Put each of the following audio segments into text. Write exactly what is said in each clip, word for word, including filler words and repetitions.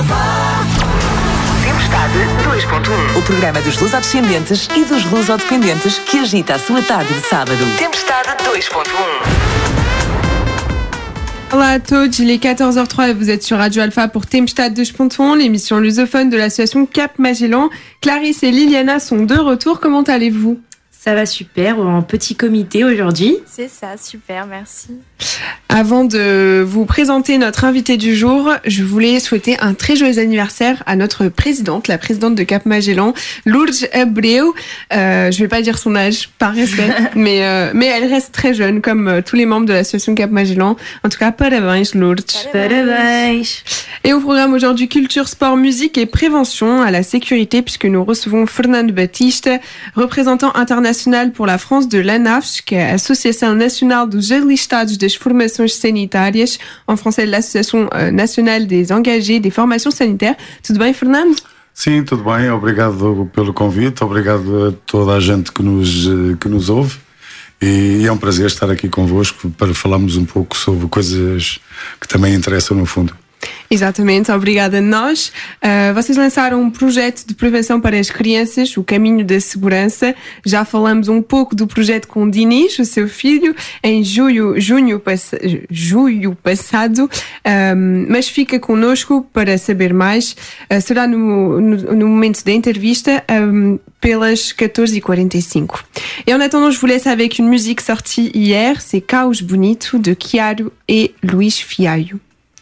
Tempestade dois ponto um. O programa dos lusodescendentes e dos lusodependentes que agita a sua tarde de sábado. Tempestade dois ponto um. Olá à tous, il est quatorze heures trois et vous êtes sur Radio Alpha pour Tempestade deux point un, l'émission lusophone de l'association Cap Magellan. Clarisse et Liliana sont de retour, comment allez-vous ? Ça va super, en petit comité aujourd'hui. C'est ça, super, merci. Avant de vous présenter notre invité du jour, je voulais souhaiter un très joyeux anniversaire à notre présidente, la présidente de Cap Magellan, Lourdes Abreu. Euh, je vais pas dire son âge, par respect, mais, euh, mais elle reste très jeune, comme euh, tous les membres de l'association Cap Magellan. En tout cas, parabéns, Lourdes. Parabéns. Et au programme aujourd'hui, culture, sport, musique et prévention à la sécurité, puisque nous recevons Fernando Batista, représentant international pour la France de l'ANAFS, que é a Associação Nacional dos Alistados das Formações Sanitárias, en français l'Association Nationale des Engagés des Formations Sanitaires. Tudo bem, Fernando? Sim, tudo bem. Obrigado pelo convite, obrigado a toda a gente que nos, que nos ouve. E é um prazer estar aqui convosco para falarmos um pouco sobre coisas que também interessam no fundo. Exatamente, obrigada a nós. Uh, vocês lançaram um projeto de prevenção para as crianças, o Caminho da Segurança. Já falamos um pouco do projeto com Dinis, o seu filho, em julho, junho, pass- julho passado, um, mas fica connosco para saber mais. Uh, será no, no, no momento da entrevista, um, pelas quatorze e quarenta e cinco. Et en attendant, je vous laisse avec une musique sortie hier, c'est Caos Bonito de Chiaro et Luís Fialho.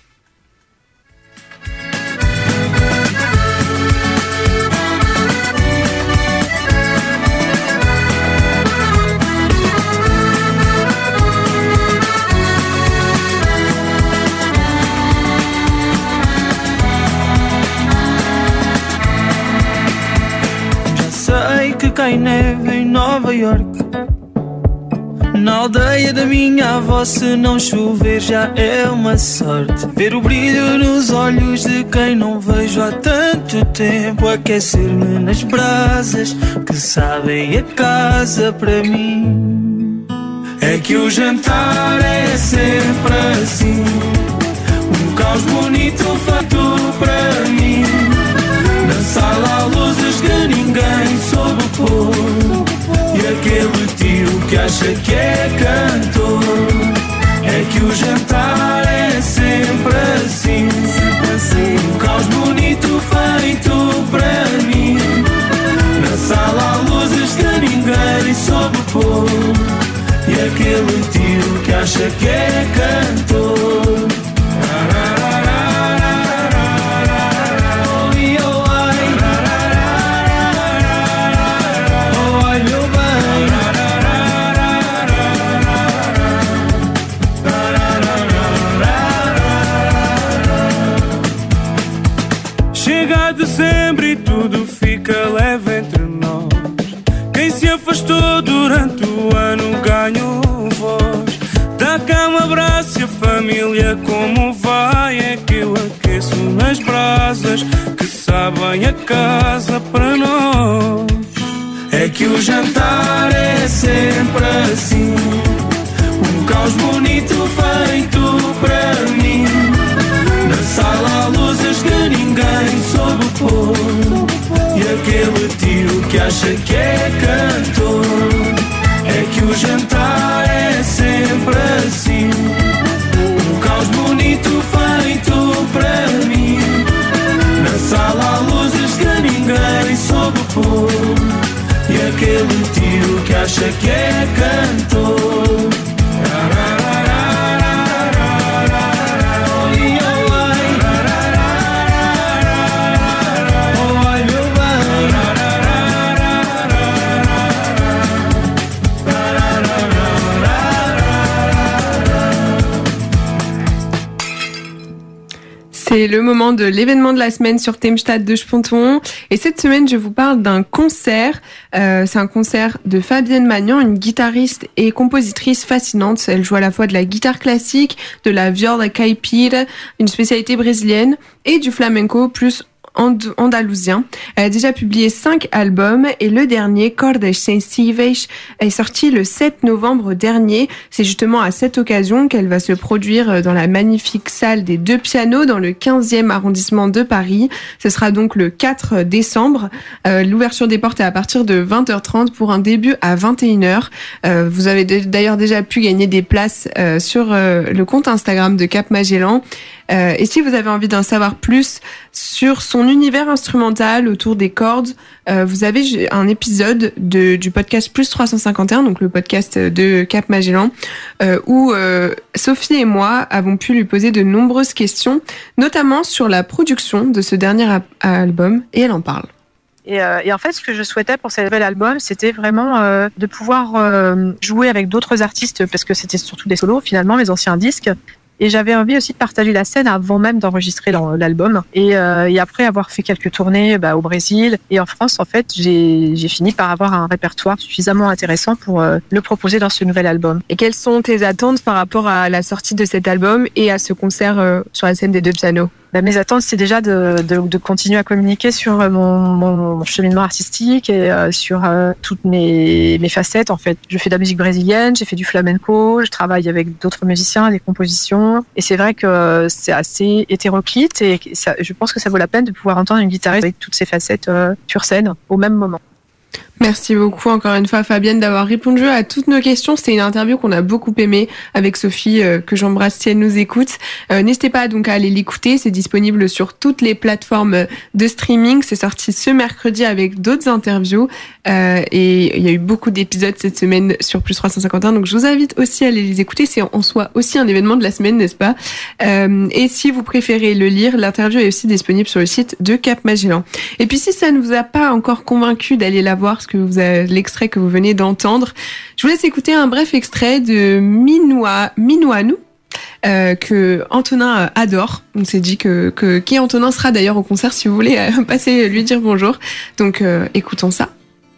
Sei que cai neve em Nova York. Na aldeia da minha avó, se não chover já é uma sorte. Ver o brilho nos olhos de quem não vejo há tanto tempo, aquecer-me nas brasas que sabem a casa para mim. É que o jantar é sempre assim, um caos bonito feito para mim. Na sala há luzes que ninguém soube pôr, e aquele tio que acha que é cantor. É que o jantar é sempre assim, sempre assim, um caos bonito feito para mim. Na sala há luzes que ninguém soube pôr, e aquele tio que acha que é cantor. Dezembro e tudo fica leve entre nós. Quem se afastou durante o ano ganhou voz. Dá cá um abraço e a família como vai. É que eu aqueço nas brasas que sabem a casa para nós. É que o jantar é sempre assim, um caos bonito feito para mim. Na sala há luzes que ninguém soube pôr, e aquele tio que acha que é cantor. É que o jantar é sempre assim, um caos bonito feito para mim. Na sala há luzes que ninguém soube pôr, e aquele tio que acha que é cantor. C'est le moment de l'événement de la semaine sur Tempestade deux point un. Et cette semaine, je vous parle d'un concert. Euh, c'est un concert de Fabienne Magnan, une guitariste et compositrice fascinante. Elle joue à la fois de la guitare classique, de la viola caipira, une spécialité brésilienne, et du flamenco plus and- andalousien. Elle a déjà publié cinq albums et le dernier, Cordas Sensíveis, est sorti le sept novembre dernier. C'est justement à cette occasion qu'elle va se produire dans la magnifique salle des Deux Pianos dans le quinzième arrondissement de Paris. Ce sera donc le quatre décembre. Euh, l'ouverture des portes est à partir de vingt heures trente pour un début à vingt et une heures. Euh, vous avez d'ailleurs déjà pu gagner des places euh, sur euh, le compte Instagram de Cap Magellan. Euh, et si vous avez envie d'en savoir plus sur son univers instrumental autour des cordes, euh, vous avez un épisode de, du podcast Plus trois cent cinquante et un, donc le podcast de Cap Magellan, euh, où euh, Sophie et moi avons pu lui poser de nombreuses questions, notamment sur la production de ce dernier a- album, et elle en parle. Et, euh, et en fait, ce que je souhaitais pour ce nouvel album, c'était vraiment euh, de pouvoir euh, jouer avec d'autres artistes, parce que c'était surtout des solos, finalement, mes anciens disques. Et j'avais envie aussi de partager la scène avant même d'enregistrer dans l'album. Et, euh, et après avoir fait quelques tournées bah, au Brésil et en France, en fait, j'ai, j'ai fini par avoir un répertoire suffisamment intéressant pour euh, le proposer dans ce nouvel album. Et quelles sont tes attentes par rapport à la sortie de cet album et à ce concert euh, sur la scène des Deux Pianos ? Bah, mes attentes, c'est déjà de, de, de continuer à communiquer sur mon, mon, mon cheminement artistique et euh, sur euh, toutes mes, mes facettes. En fait, je fais de la musique brésilienne, j'ai fait du flamenco, je travaille avec d'autres musiciens, des compositions. Et c'est vrai que c'est assez hétéroclite et ça, je pense que ça vaut la peine de pouvoir entendre une guitariste avec toutes ces facettes euh, sur scène au même moment. Merci beaucoup encore une fois Fabienne d'avoir répondu à toutes nos questions. C'était une interview qu'on a beaucoup aimée avec Sophie, euh, que j'embrasse si elle nous écoute. Euh, n'hésitez pas donc à aller l'écouter, c'est disponible sur toutes les plateformes de streaming. C'est sorti ce mercredi avec d'autres interviews euh, et il y a eu beaucoup d'épisodes cette semaine sur Plus trois cent cinquante et un, donc je vous invite aussi à aller les écouter. C'est en soi aussi un événement de la semaine, n'est-ce pas ? euh, Et si vous préférez le lire, l'interview est aussi disponible sur le site de Cap Magellan. Et puis si ça ne vous a pas encore convaincu d'aller la voir, que vous avez l'extrait que vous venez d'entendre, je vous laisse écouter un bref extrait de Minoa, Minoanou, euh, que Antonin adore. On s'est dit que, que qui Antonin sera d'ailleurs au concert si vous voulez euh, passer lui dire bonjour. Donc euh, écoutons ça.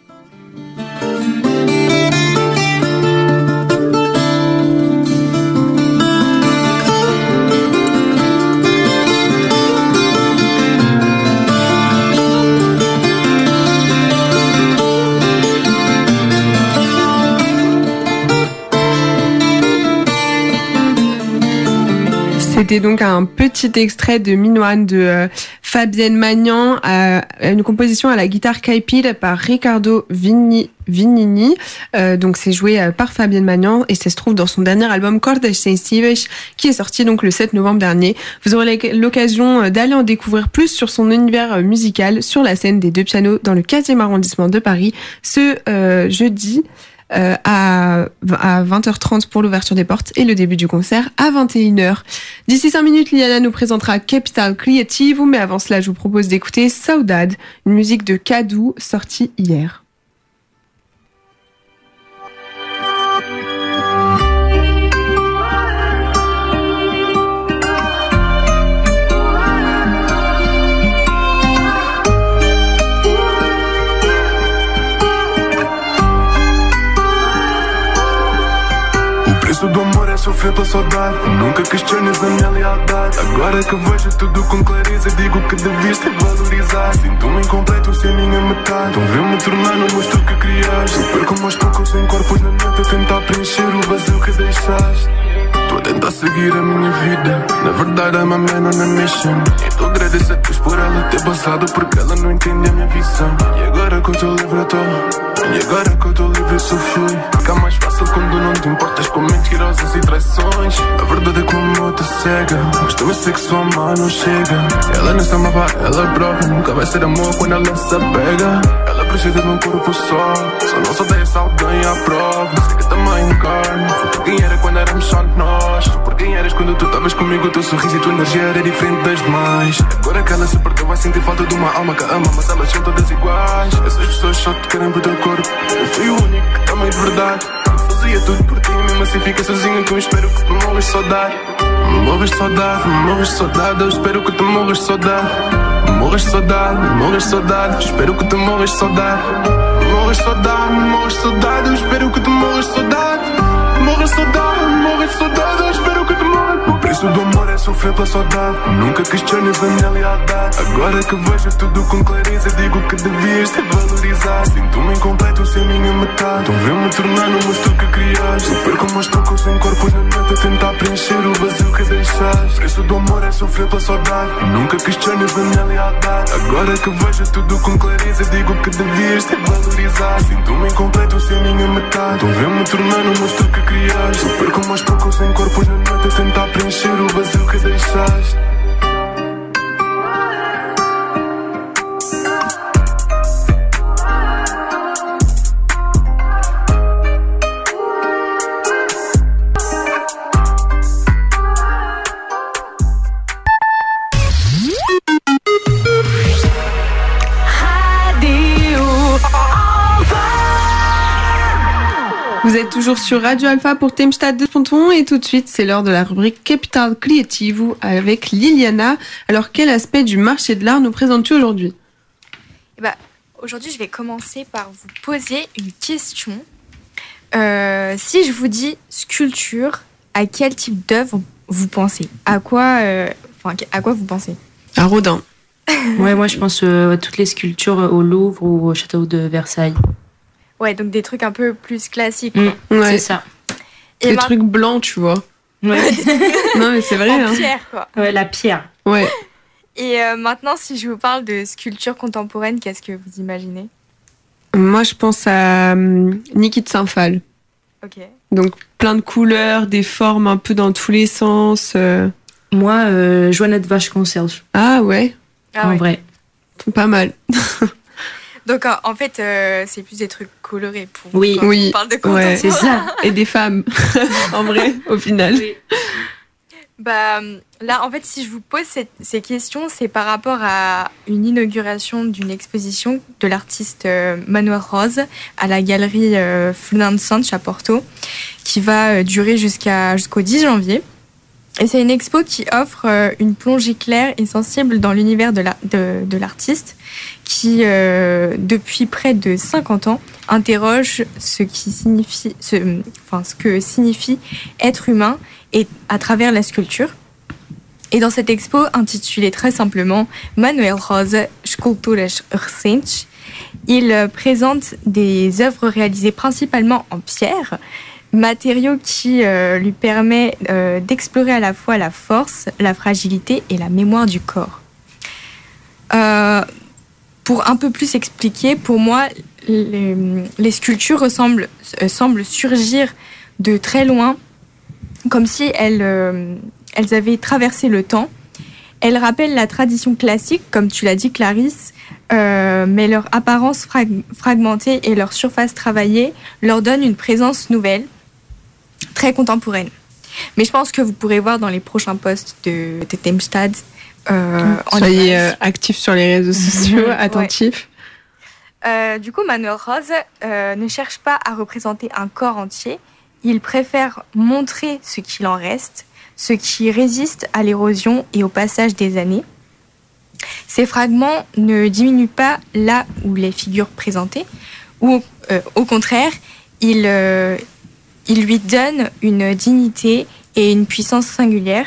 C'était donc un petit extrait de Minoane de euh, Fabienne Magnan, euh, une composition à la guitare caipira par Ricardo Vigni, Vignini. Euh, donc c'est joué euh, par Fabienne Magnan et ça se trouve dans son dernier album Cordas Sensíveis qui est sorti donc le sept novembre dernier. Vous aurez l'occasion d'aller en découvrir plus sur son univers musical sur la scène des Deux Pianos dans le quinzième arrondissement de Paris ce euh, jeudi. Euh, à, à vingt heures trente pour l'ouverture des portes et le début du concert à vingt et une heures. D'ici cinq minutes, Liana nous présentera Capital Creativo, mais avant cela, je vous propose d'écouter Saudade, une musique de Cadu sortie hier. preço do amor é sofrer pela saudade. Nunca questiones a minha lealdade. Agora que vejo tudo com clareza, digo que devias ter valorizado. Sinto-me incompleto sem minha metade. Então vê-me tornar no monstro que criaste. Eu perco mais pouco sem corpos na noite a tentar preencher o vazio que deixaste. Estou a tentar seguir a minha vida. Na verdade I'm a man on a mission. Então agradeço a Deus por ela ter passado, porque ela não entende a minha visão. E agora que eu estou livre eu tô. E agora que eu estou livre eu só fui. Fica mais fácil quando não te importas com mentirosas e traições. A verdade é que o amor te cega, mas também sei que sua mão não chega. Ela não se amava ela própria, nunca vai ser amor quando ela se apega. Ela precisa de um corpo só, só não só deixa alguém à prova. Sei que também encarno, foi por quem era quando éramos só nós. Foi por quem eras quando tu estavas comigo, o teu sorriso e tua energia era diferente das demais. Agora que ela se perdeu vai sentir falta de uma alma que ama, mas elas são todas iguais. Essas pessoas só te querem pro teu corpo. Eu fui o único que também de verdade. Eu fazia tudo por ti, mesmo assim fica sozinho. Então espero que te morras de saudade. Morras de saudade, morras de saudade. Eu espero que te morras de saudade. Morras de saudade, morras de saudade. Espero que te morras de saudade. Morras de saudade, morras de saudade. Eu espero que te morras de saudade. Morras de saudade, morras de saudade. Eu espero que te morras. O preço do amor é sofrer pela saudade. Nunca questiones a minha lealdade. Agora que vejo tudo com clareza, digo que devias ter valorizado. Sinto-me incompleto sem minha metade. Então vê-me tornar no monstro que criaste. Super como os trocos sem corpos na noite a tentar preencher o vazio que deixaste. O preço do amor é sofrer pela saudade. Nunca questiones a minha lealdade. Agora que vejo tudo com clareza, digo que devias ter valorizado. Sinto-me incompleto sem minha metade. Então vê-me tornar no monstro que criaste. Super como os trocos sem corpos na noite a tentar preencher o vazio que deixaste. Vous êtes toujours sur Radio Alpha pour Tempestade deux point un et tout de suite c'est l'heure de la rubrique Capital Creativo avec Liliana. Alors quel aspect du marché de l'art nous présentes-tu aujourd'hui? Eh ben, aujourd'hui je vais commencer par vous poser une question. Euh, si je vous dis sculpture, à quel type d'œuvre vous pensez? À quoi, euh, enfin, à quoi vous pensez? À Rodin. Ouais, moi je pense euh, à toutes les sculptures au Louvre ou au château de Versailles. Ouais, donc des trucs un peu plus classiques. Mmh, ouais. C'est ça. Et des mar- trucs blancs, tu vois. Ouais. Non, mais c'est vrai. En hein. pierre, quoi. Ouais, la pierre. Ouais. Et euh, maintenant, si je vous parle de sculpture contemporaine, qu'est-ce que vous imaginez? Moi, je pense à hum, Niki de Saint-Phal. Ok. Donc, plein de couleurs, des formes un peu dans tous les sens. Euh... Moi, euh, Joannette Vache-Concierge. Ah ouais, Ah en ouais. vrai. pas mal. Donc en, en fait, euh, c'est plus des trucs colorés pour vous, Oui. quand Oui. on parle de Ouais. contemporain. C'est ça. Et des femmes, en vrai, au final. Bah, là, en fait, si je vous pose cette- ces questions, c'est par rapport à une inauguration d'une exposition de l'artiste euh, Manuel Rose à la galerie euh, Fluminense à Porto, qui va euh, durer jusqu'à, jusqu'au dix janvier. Et c'est une expo qui offre euh, une plongée claire et sensible dans l'univers de, la, de, de l'artiste, qui, euh, depuis près de cinquante ans, interroge ce, qui signifie, ce, enfin, ce que signifie être humain et à travers la sculpture. Et dans cette expo, intitulée très simplement Manuel Rose, Sculturas Recentes, il euh, présente des œuvres réalisées principalement en pierre, matériau qui euh, lui permet euh, d'explorer à la fois la force, la fragilité et la mémoire du corps. Euh, pour un peu plus expliquer, pour moi, les, les sculptures ressemblent, euh, semblent surgir de très loin, comme si elles, euh, elles avaient traversé le temps. Elles rappellent la tradition classique, comme tu l'as dit Clarisse, euh, mais leur apparence frag- fragmentée et leur surface travaillée leur donnent une présence nouvelle, très contemporaine. Mais je pense que vous pourrez voir dans les prochains posts de, de Tempestade. Euh, en Soyez images. euh, actifs sur les réseaux sociaux, attentifs. Euh, du coup, Manuel Rose euh, ne cherche pas à représenter un corps entier. Il préfère montrer ce qu'il en reste, ce qui résiste à l'érosion et au passage des années. Ces fragments ne diminuent pas là où les figures présentées, ou euh, au contraire, ils, euh, ils lui donnent une dignité et une puissance singulière.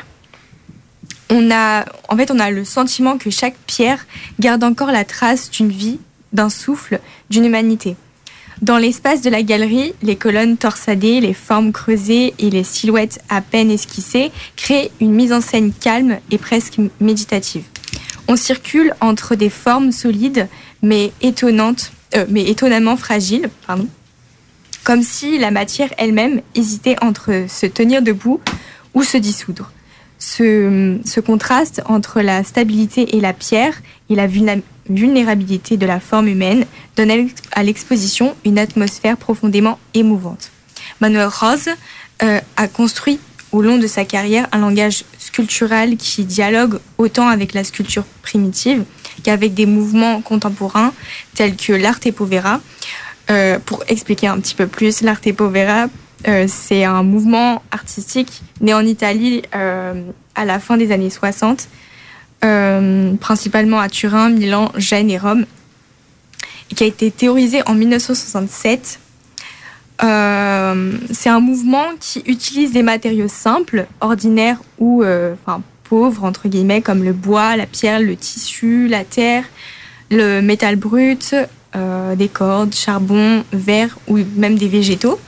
On a, en fait, on a le sentiment que chaque pierre garde encore la trace d'une vie, d'un souffle, d'une humanité. Dans l'espace de la galerie, les colonnes torsadées, les formes creusées et les silhouettes à peine esquissées créent une mise en scène calme et presque méditative. On circule entre des formes solides mais étonnantes, euh, mais étonnamment fragiles, pardon, comme si la matière elle-même hésitait entre se tenir debout ou se dissoudre. Ce, ce contraste entre la stabilité et la pierre et la vulna- vulnérabilité de la forme humaine donne à l'ex- à l'exposition une atmosphère profondément émouvante. Manuel Rose euh, a construit au long de sa carrière un langage sculptural qui dialogue autant avec la sculpture primitive qu'avec des mouvements contemporains tels que l'arte povera. Euh, pour expliquer un petit peu plus, l'arte povera, Euh, c'est un mouvement artistique né en Italie euh, à la fin des années soixante, euh, principalement à Turin, Milan, Gênes et Rome, et qui a été théorisé en dix-neuf cent soixante-sept. Euh, c'est un mouvement qui utilise des matériaux simples, ordinaires ou euh, enfin, pauvres, entre guillemets, comme le bois, la pierre, le tissu, la terre, le métal brut, euh, des cordes, charbon, verre ou même des végétaux,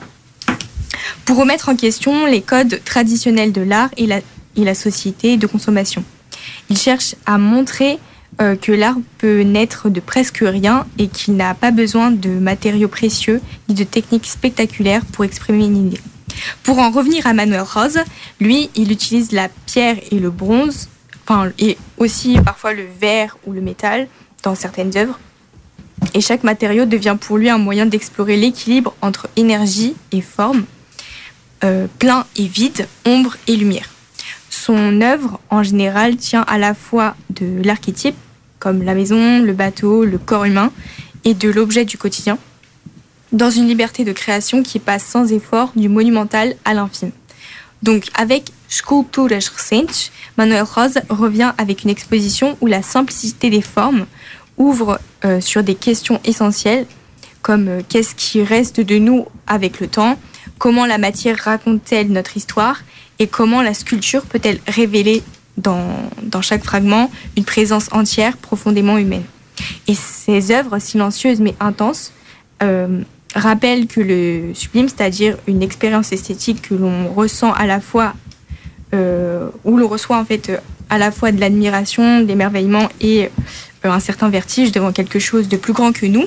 pour remettre en question les codes traditionnels de l'art et la, et la société de consommation. Il cherche à montrer euh, que l'art peut naître de presque rien et qu'il n'a pas besoin de matériaux précieux ni de techniques spectaculaires pour exprimer une idée. Pour en revenir à Manuel Rosa, lui, il utilise la pierre et le bronze, enfin, et aussi parfois le verre ou le métal dans certaines œuvres. Et chaque matériau devient pour lui un moyen d'explorer l'équilibre entre énergie et forme, euh, plein et vide, ombre et lumière. Son œuvre, en général, tient à la fois de l'archétype, comme la maison, le bateau, le corps humain, et de l'objet du quotidien, dans une liberté de création qui passe sans effort du monumental à l'infime. Donc, avec Sculpturas Recentes, Manuel Rosa revient avec une exposition où la simplicité des formes ouvre euh, sur des questions essentielles, comme euh, qu'est-ce qui reste de nous avec le temps, comment la matière raconte-t-elle notre histoire, et comment la sculpture peut-elle révéler dans, dans chaque fragment une présence entière profondément humaine. Et ces œuvres silencieuses mais intenses euh, rappellent que le sublime, c'est-à-dire une expérience esthétique que l'on ressent à la fois, euh, où l'on reçoit en fait à la fois de l'admiration, de l'émerveillement et euh, un certain vertige devant quelque chose de plus grand que nous,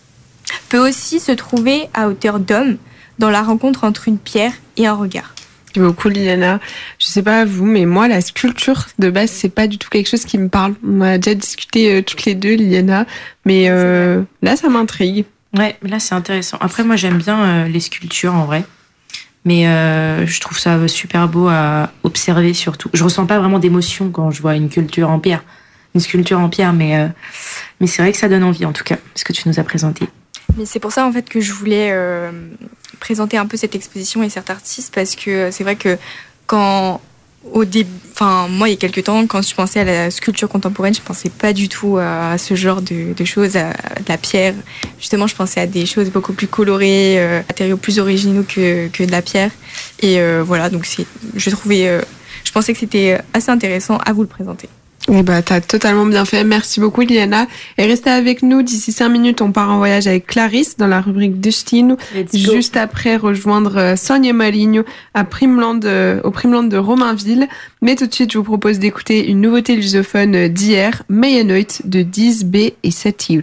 peut aussi se trouver à hauteur d'homme dans la rencontre entre une pierre et un regard. Merci beaucoup, Liliana. Je sais pas vous, mais moi, la sculpture, de base, c'est pas du tout quelque chose qui me parle. On a déjà discuté euh, toutes les deux, Liliana, mais euh, là, ça m'intrigue. Ouais, là, c'est intéressant. Après, moi, j'aime bien euh, les sculptures, en vrai. Mais euh, je trouve ça super beau à observer, surtout. Je ressens pas vraiment d'émotion quand je vois une sculpture en pierre. Une sculpture en pierre, mais, euh, mais c'est vrai que ça donne envie, en tout cas, ce que tu nous as présenté. Mais c'est pour ça en fait que je voulais euh, présenter un peu cette exposition et cet artiste, parce que c'est vrai que quand au début, enfin moi il y a quelques temps, quand je pensais à la sculpture contemporaine, je pensais pas du tout à ce genre de, de choses, à de la pierre. Justement, je pensais à des choses beaucoup plus colorées, euh, matériaux plus originaux que que de la pierre. Et euh, voilà, donc c'est, je trouvais, euh, je pensais que c'était assez intéressant à vous le présenter. Eh bah, t'as totalement bien fait. Merci beaucoup, Liliana. Et restez avec nous. D'ici cinq minutes, on part en voyage avec Clarisse dans la rubrique Destino. Juste après, rejoindre Sonia Maligno à Primeland, au Primeland de Romainville. Mais tout de suite, je vous propose d'écouter une nouveauté lusophone d'hier, Meia-Noite de dix B et Satiro.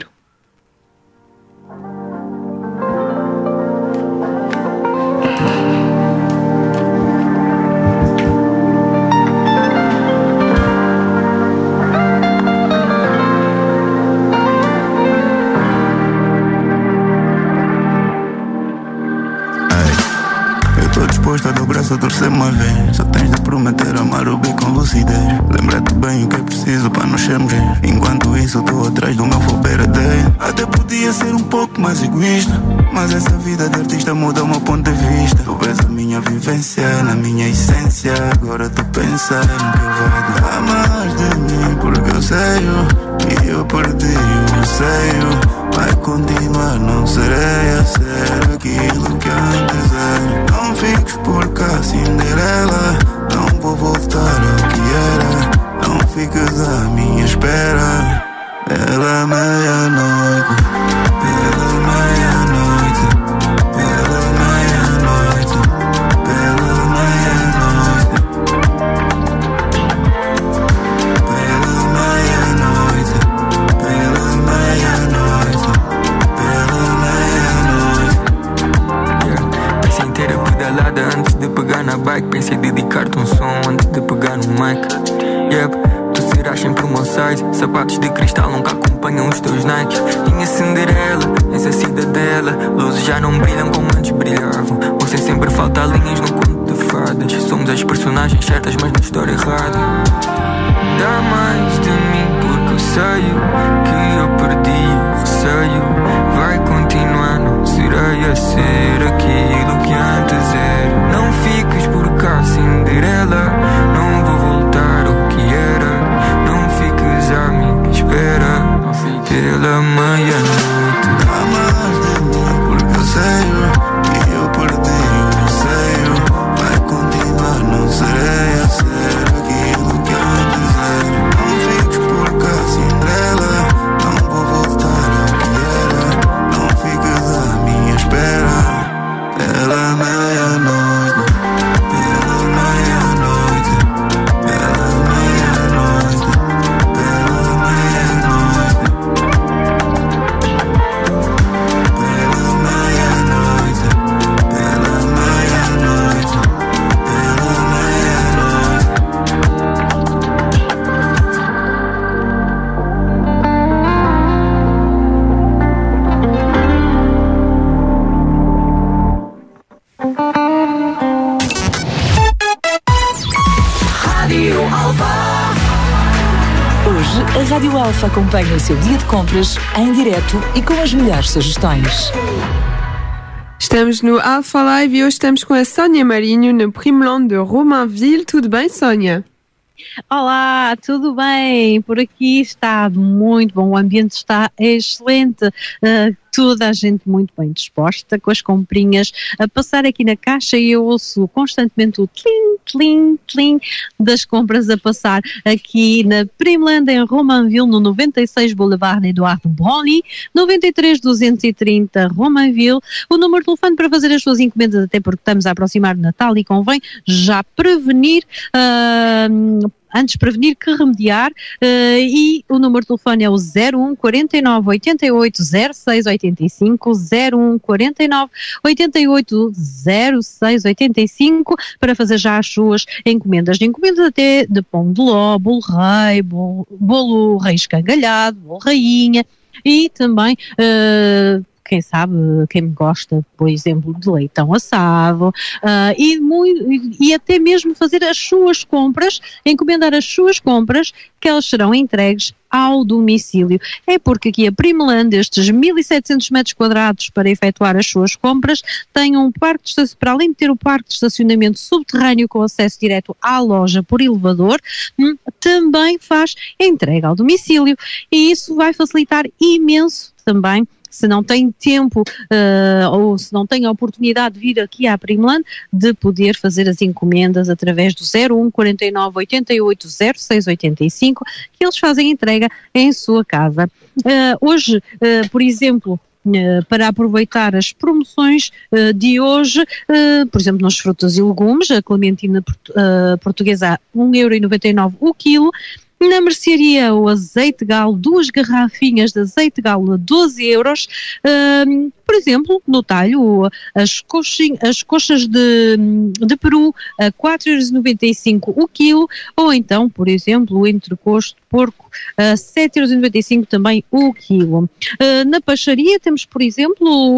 Disposto a dobrar, só torcer uma vez. Só tens de prometer amar o bem com lucidez. Lembra-te bem o que é preciso para nos sermos. Enquanto isso, estou atrás do meu for better day. Até podia ser um pouco mais egoísta, mas essa vida de artista muda o meu ponto de vista. Tu vês a minha vivência na minha essência. Agora tu pensa no que vai dar mais de mim, porque eu sei que eu perdi o receio. Vai continuar, não serei a ser aquilo que antes era. Não fiques por cá, Cinderela. Não vou voltar ao que era. Não fiques à minha espera. Pela meia-noite, pela meia-noite, pela meia-noite, pela meia-noite, pela meia-noite, pela meia-noite, pela meia-noite. Yeah. Pensei inteira pedalada antes de pegar na bike. Pensei dedicar-te um som antes de pegar no mic. Yep. Tu serás sempre o meu size. Sapatos de cristal nunca acompanham os teus Nikes. Minha Cinderela, essa cidadela. Luzes já não brilham como antes brilhavam. Você sempre falta linhas no conto de fadas. Somos as personagens certas, mas na história errada. Dá mais de mim porque eu sei que eu perdi o receio. Vai continuar, não serei a ser aquilo que antes era. Não fiques por cá, Cinderela. Não vou voltar ao que era. Não fiques à minha espera. Pela meia-noite. Dá mais de mim porque eu sei que eu perdi o receio. Vai continuar, não serei a ser aquilo que antes. Hoje, a Rádio Alfa acompanha o seu dia de compras em direto e com as melhores sugestões. Estamos no Alfa Live e hoje estamos com a Sónia Marinho no Primeland de Romainville. Tudo bem, Sónia? Olá, tudo bem? Por aqui está muito bom, o ambiente está excelente, uh, toda a gente muito bem disposta, com as comprinhas a passar aqui na caixa e eu ouço constantemente o tlim, tlim, tlim das compras a passar aqui na Primeland em Romainville, no noventa e seis Boulevard Eduardo Broglie, noventa e três duzentos e trinta Romainville. O número de telefone para fazer as suas encomendas, até porque estamos a aproximar de Natal e convém já prevenir, uh, antes prevenir que remediar, uh, e o número de telefone é o zero um quarenta e nove oitenta e oito zero seis oitenta e cinco, zero um quarenta e nove oitenta e oito zero seis oitenta e cinco, para fazer já as suas encomendas. De encomendas até de pão de ló, bolo rei, bolo, bolo rei escangalhado, bolo rainha e também... Uh, quem sabe, quem gosta, por exemplo, de leitão assado, uh, e, muito, e até mesmo fazer as suas compras, encomendar as suas compras, que elas serão entregues ao domicílio. É porque aqui a Primeland, estes mil e setecentos metros quadrados para efetuar as suas compras, tem um parque de estacionamento, para além de ter o parque de estacionamento subterrâneo com acesso direto à loja por elevador, hum, também faz entrega ao domicílio, e isso vai facilitar imenso também, se não tem tempo uh, ou se não tem a oportunidade de vir aqui à Primeland, de poder fazer as encomendas através do zero um quarenta e nove oitenta e oito zero seis oitenta e cinco, que eles fazem entrega em sua casa. Uh, hoje, uh, por exemplo, Uh, para aproveitar as promoções uh, de hoje, uh, por exemplo, nas frutas e legumes, a clementina port- uh, portuguesa a um euro e noventa e nove o quilo. Na mercearia, o azeite galo, duas garrafinhas de azeite galo a doze euros. Um, por exemplo, no talho, as, coxin, as coxas de, de peru a quatro euros e noventa e cinco o quilo, ou então, por exemplo, o entrecosto de porco a sete euros e noventa e cinco também o quilo. Uh, na peixaria temos, por exemplo,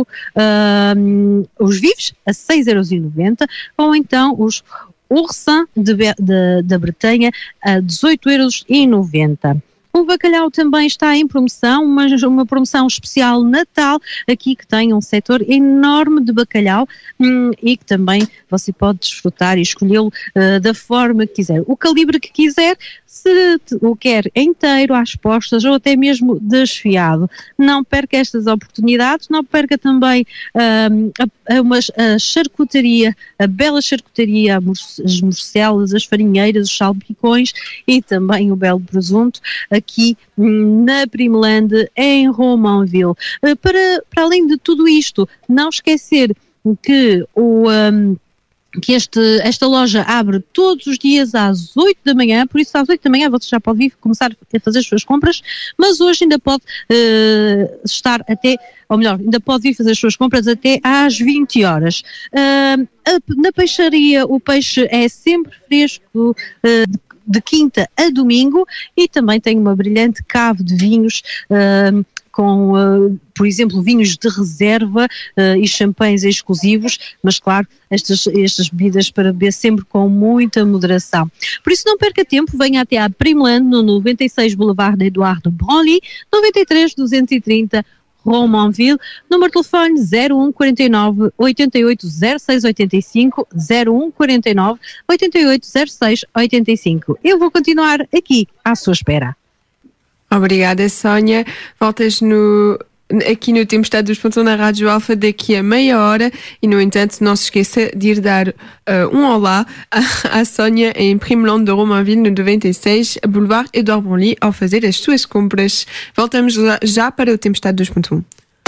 uh, os vivos a seis euros e noventa, ou então os Oursin de, de, da Bretanha a dezoito euros e noventa. O bacalhau também está em promoção, uma, uma promoção especial Natal, aqui que tem um setor enorme de bacalhau, hum, e que também você pode desfrutar e escolhê-lo uh, da forma que quiser. O calibre que quiser, se o quer inteiro, às postas ou até mesmo desfiado. Não perca estas oportunidades, não perca também um, a, a, uma, a charcutaria, a bela charcutaria, as morcelas, as farinheiras, os salpicões e também o belo presunto, aqui na Primeland em Romainville. Para, para além de tudo isto, não esquecer que o... Um, que este, esta loja abre todos os dias às oito da manhã, por isso às oito da manhã você já pode vir começar a fazer as suas compras, mas hoje ainda pode uh, estar até, ou melhor, ainda pode vir fazer as suas compras até às vinte horas. Uh, a, na peixaria o peixe é sempre fresco, uh, de, de quinta a domingo, e também tem uma brilhante cave de vinhos, uh, com, uh, por exemplo, vinhos de reserva uh, e champanhes exclusivos, mas claro, estas, estas bebidas para beber sempre com muita moderação. Por isso não perca tempo, venha até à Primeland no noventa e seis Boulevard Eduardo Broglie, noventa e três duzentos e trinta Romainville, número de telefone zero um quarenta e nove oitenta e oito zero seis oitenta e cinco, zero um quarenta e nove oitenta e oito zero seis oitenta e cinco. Eu vou continuar aqui à sua espera. Obrigada, Sónia. Voltas no, aqui no Tempestade dois ponto um na Rádio Alfa daqui a meia hora e, no entanto, não se esqueça de ir dar uh, um olá à, à Sónia em Primeland de Romainville, no noventa e seis Boulevard Edouard Broglie, ao fazer as suas compras. Voltamos já, já para o Tempestade dois ponto um.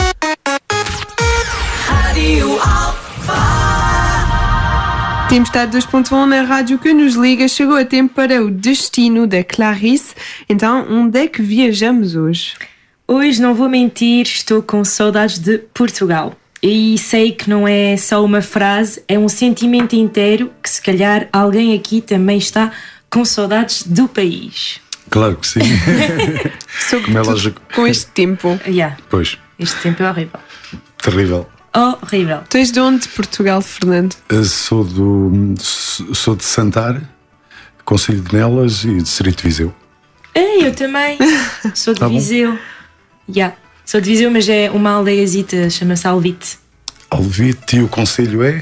Rádio Alfa. Tempestade dois ponto um na rádio que nos liga. Chegou a tempo para o destino da Clarice. Então, onde é que viajamos hoje? Hoje, não vou mentir, estou com saudades de Portugal. E sei que não é só uma frase, é um sentimento inteiro que se calhar alguém aqui também está com saudades do país. Claro que sim. Como é lógico. Com este tempo. Yeah. Pois. Este tempo é horrível. Terrível. Horrível. Tu és de onde, Portugal, Fernando? Eu sou, do, sou de Santar, Concelho de Nelas e Distrito de Viseu. Ei, eu também. Sou de Tá bom. Viseu. Yeah. Sou de Viseu, mas é uma aldeiazita, chama-se Alvite. Alvite, e o concelho é?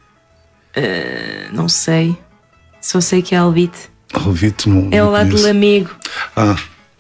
Uh, não sei. Só sei que é Alvite. Alvite não. É ao não lado de conheço. Lamego. Ah,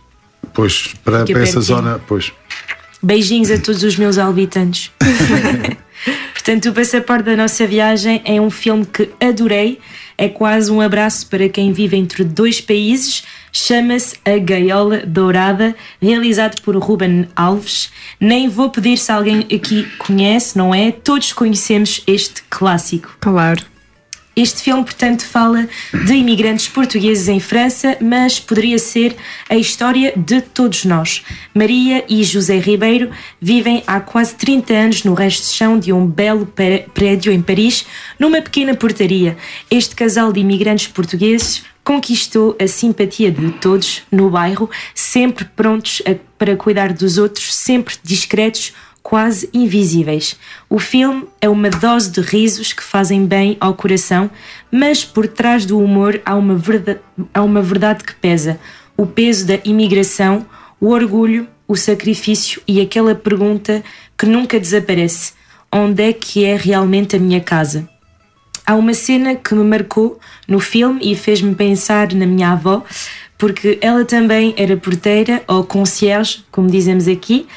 pois, para, Fica para essa pertinho. zona, pois. Beijinhos a todos os meus albitantes. Portanto, o passaporte da nossa viagem é um filme que adorei. É quase um abraço para quem vive entre dois países. Chama-se A Gaiola Dourada, realizado por Ruben Alves. Nem vou pedir se alguém aqui conhece, não é? Todos conhecemos este clássico. Claro. Este filme, portanto, fala de imigrantes portugueses em França, mas poderia ser a história de todos nós. Maria e José Ribeiro vivem há quase trinta anos no resto de chão de um belo prédio em Paris, numa pequena portaria. Este casal de imigrantes portugueses conquistou a simpatia de todos no bairro, sempre prontos a, para cuidar dos outros, sempre discretos, quase invisíveis. O filme é uma dose de risos que fazem bem ao coração, mas por trás do humor há uma verdade, há uma verdade que pesa. O peso da imigração, o orgulho, o sacrifício e aquela pergunta que nunca desaparece: onde é que é realmente a minha casa? Há uma cena que me marcou no filme e fez-me pensar na minha avó, porque ela também era porteira, ou concierge, como dizemos aqui,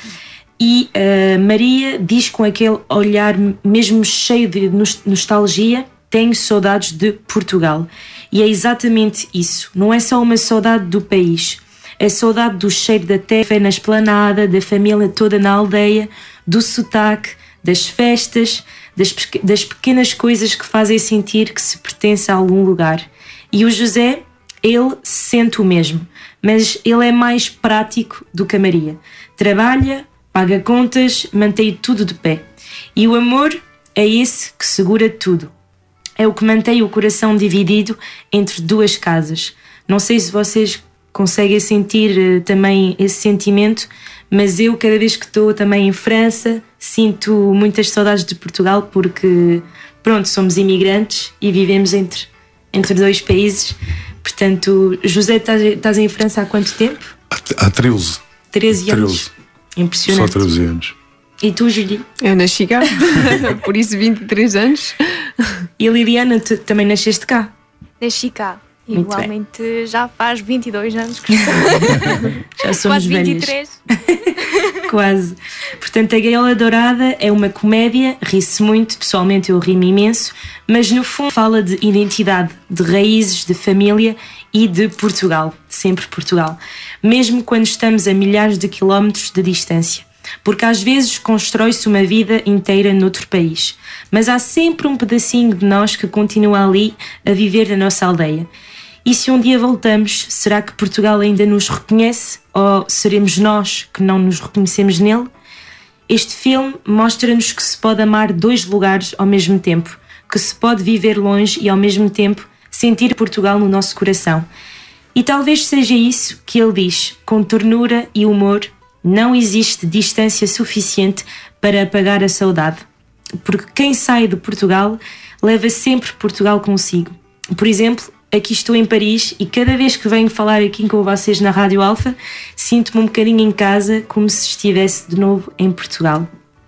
e uh, Maria diz com aquele olhar mesmo cheio de nostalgia: tenho saudades de Portugal. E é exatamente isso. Não é só uma saudade do país. É saudade do cheiro da terra na esplanada, da família toda na aldeia, do sotaque, das festas, das, das pequenas coisas que fazem sentir que se pertence a algum lugar. E o José, ele sente o mesmo, mas ele é mais prático do que a Maria. Trabalha, paga contas, mantém tudo de pé. E o amor é esse que segura tudo. É o que mantém o coração dividido entre duas casas. Não sei se vocês conseguem sentir uh, também esse sentimento, mas eu, cada vez que estou também em França, sinto muitas saudades de Portugal, porque, pronto, somos imigrantes e vivemos entre, entre dois países. Portanto, José, estás, estás em França há quanto tempo? Há treze. treze anos. treze. Impressionante. Só treze anos. E tu, Julie? Eu nasci cá, por isso vinte e três anos. E a Liliana, tu também nasceste cá? Nasci cá. Muito Igualmente bem. Já faz vinte e dois anos que já somos quase velhas. vinte e três. Quase. Portanto, A Gaiola Dourada é uma comédia, ri-se muito, pessoalmente eu ri-me imenso, mas no fundo fala de identidade, de raízes, de família e de Portugal, sempre Portugal, mesmo quando estamos a milhares de quilómetros de distância, porque às vezes constrói-se uma vida inteira noutro país, mas há sempre um pedacinho de nós que continua ali a viver na nossa aldeia. E se um dia voltamos, será que Portugal ainda nos reconhece ou seremos nós que não nos reconhecemos nele? Este filme mostra-nos que se pode amar dois lugares ao mesmo tempo, que se pode viver longe e ao mesmo tempo sentir Portugal no nosso coração. E talvez seja isso que ele diz, com ternura e humor: não existe distância suficiente para apagar a saudade, porque quem sai de Portugal leva sempre Portugal consigo. Por exemplo, aqui estou em Paris e cada vez que venho falar aqui com vocês na Rádio Alfa, sinto-me um bocadinho em casa, como se estivesse de novo em Portugal.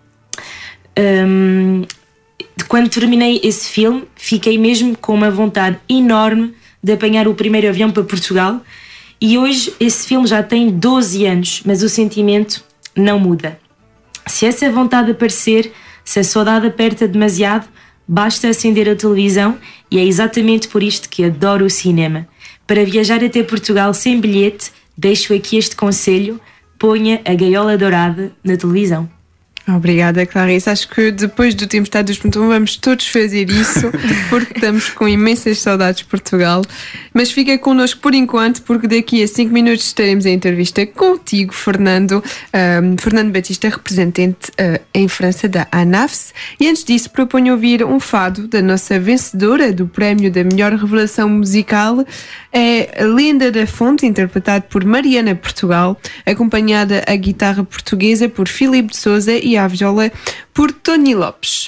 Um, quando terminei esse filme, fiquei mesmo com uma vontade enorme de apanhar o primeiro avião para Portugal, e hoje esse filme já tem doze anos, mas o sentimento não muda. Se essa vontade aparecer, se a saudade aperta demasiado, basta acender a televisão, e é exatamente por isto que adoro o cinema. Para viajar até Portugal sem bilhete, deixo aqui este conselho: ponha A Gaiola Dourada na televisão. Obrigada, Clarice. Acho que depois do Tempestade dos Pontos vamos todos fazer isso, porque estamos com imensas saudades de Portugal. Mas fica connosco por enquanto, porque daqui a cinco minutos estaremos em entrevista contigo, Fernando. Um, Fernando Batista, representante uh, em França da ANAFS. E antes disso, proponho ouvir um fado da nossa vencedora do prémio da melhor revelação musical. É a Lenda da Fonte, interpretado por Mariana Portugal, acompanhada à guitarra portuguesa por Filipe de Souza e à viola por Tony Lopes.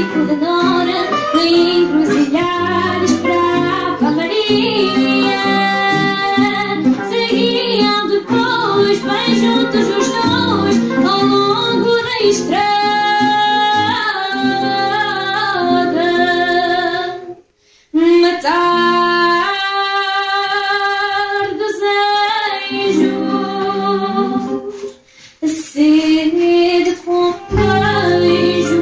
bico de Nora, de encruzilhadas para a Maria. Seguiam depois, bem juntos os dois, ao longo da estrada. Matar desejos, a sede com beijos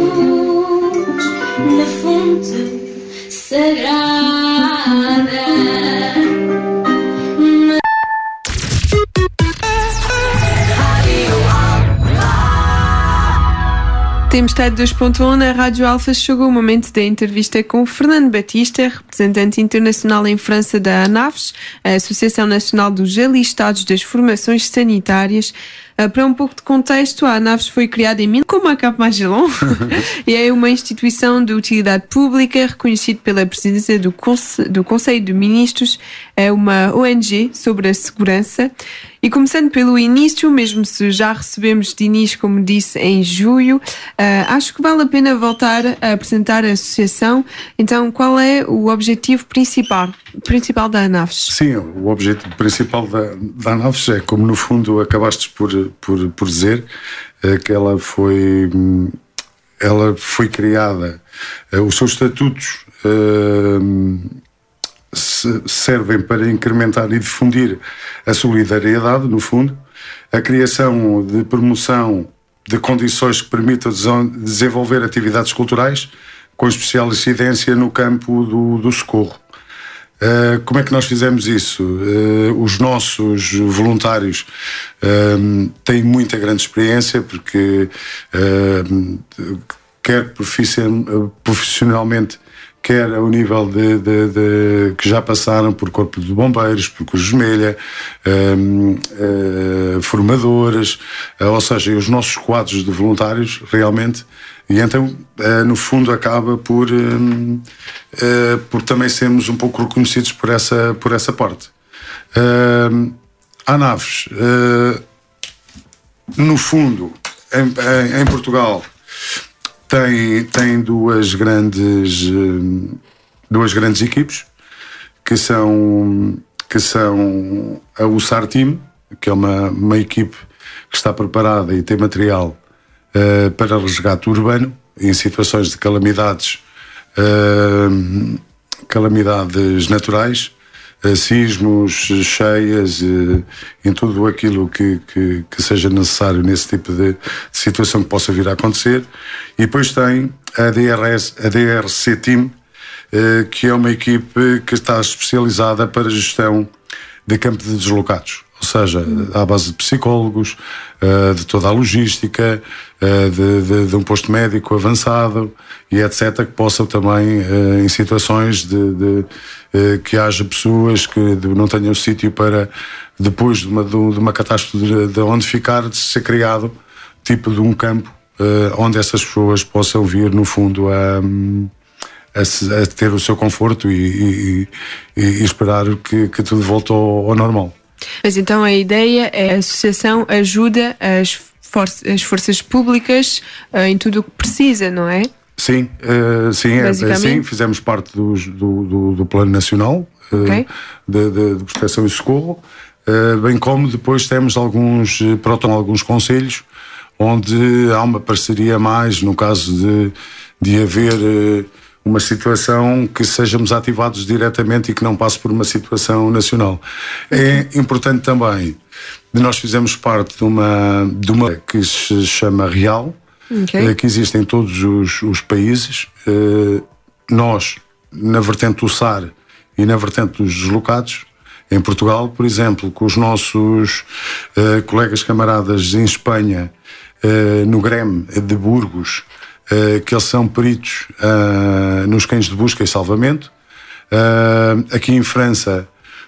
na fonte sagrada. Tempestade dois ponto um na Rádio Alfa. Chegou o momento da entrevista com Fernando Batista, representante internacional em França da ANAFES, a Associação Nacional dos Alistados das Formações Sanitárias. Uh, para um pouco de contexto, a ANAFES foi criada em mil como a Cap Magellan e é uma instituição de utilidade pública reconhecida pela presidência do, Conse- do Conselho de Ministros. É uma O N G sobre a segurança. E começando pelo início, mesmo se já recebemos Dinis, como disse, em julho, uh, acho que vale a pena voltar a apresentar a associação. Então, qual é o objetivo principal, principal da ANAFES? Sim, o objetivo principal da, da ANAFES é, como no fundo acabaste por, por, por dizer, é que ela foi, ela foi criada, é, os seus estatutos é, servem para incrementar e difundir a solidariedade, no fundo, a criação de promoção de condições que permitam desenvolver atividades culturais com especial incidência no campo do, do socorro. Uh, como é que nós fizemos isso? Uh, os nossos voluntários uh, têm muita grande experiência, porque uh, quer profissionalmente, quer ao nível de, de, de que já passaram por Corpo de Bombeiros, por Cruz Vermelha, um, uh, formadoras, uh, ou seja, os nossos quadros de voluntários realmente, e então uh, no fundo acaba por, um, uh, por também sermos um pouco reconhecidos por essa, por essa parte. Uh, a ANAFES, uh, no fundo, em, em Portugal, Tem, tem duas grandes duas grandes equipes que são, que são a U S A R Team, que é uma, uma equipe que está preparada e tem material uh, para resgate urbano em situações de calamidades uh, calamidades naturais, uh, sismos, cheias, uh, em tudo aquilo que, que, que seja necessário nesse tipo de situação que possa vir a acontecer. E depois tem a D R S, a D R C Team, uh, que é uma equipe que está especializada para a gestão de campo de deslocados, ou seja, à base de psicólogos, uh, de toda a logística, uh, de, de, de um posto médico avançado e etcétera, que possam também, uh, em situações de, de uh, que haja pessoas que não tenham sítio para, depois de uma, de uma catástrofe de, de onde ficar, de ser criado tipo de um campo uh, onde essas pessoas possam vir, no fundo, a... A, a ter o seu conforto e, e, e esperar que, que tudo volte ao, ao normal. Mas então a ideia é a associação ajuda as, for as forças públicas uh, em tudo o que precisa, não é? Sim, uh, sim, é, sim, fizemos parte dos, do, do, do Plano Nacional uh, okay. de, de, de Proteção e Socorro, uh, bem como depois temos alguns, pronto, alguns conselhos onde há uma parceria mais, no caso de, de haver... Uh, uma situação que sejamos ativados diretamente e que não passe por uma situação nacional. É importante também, nós fizemos parte de uma, de uma que se chama Real, okay. que existe em todos os, os países. Nós, na vertente do S A R e na vertente dos deslocados, em Portugal, por exemplo, com os nossos colegas camaradas em Espanha, no Grêmio de Burgos, Uh, que eles são peritos uh, nos cães de busca e salvamento. Uh, aqui em França,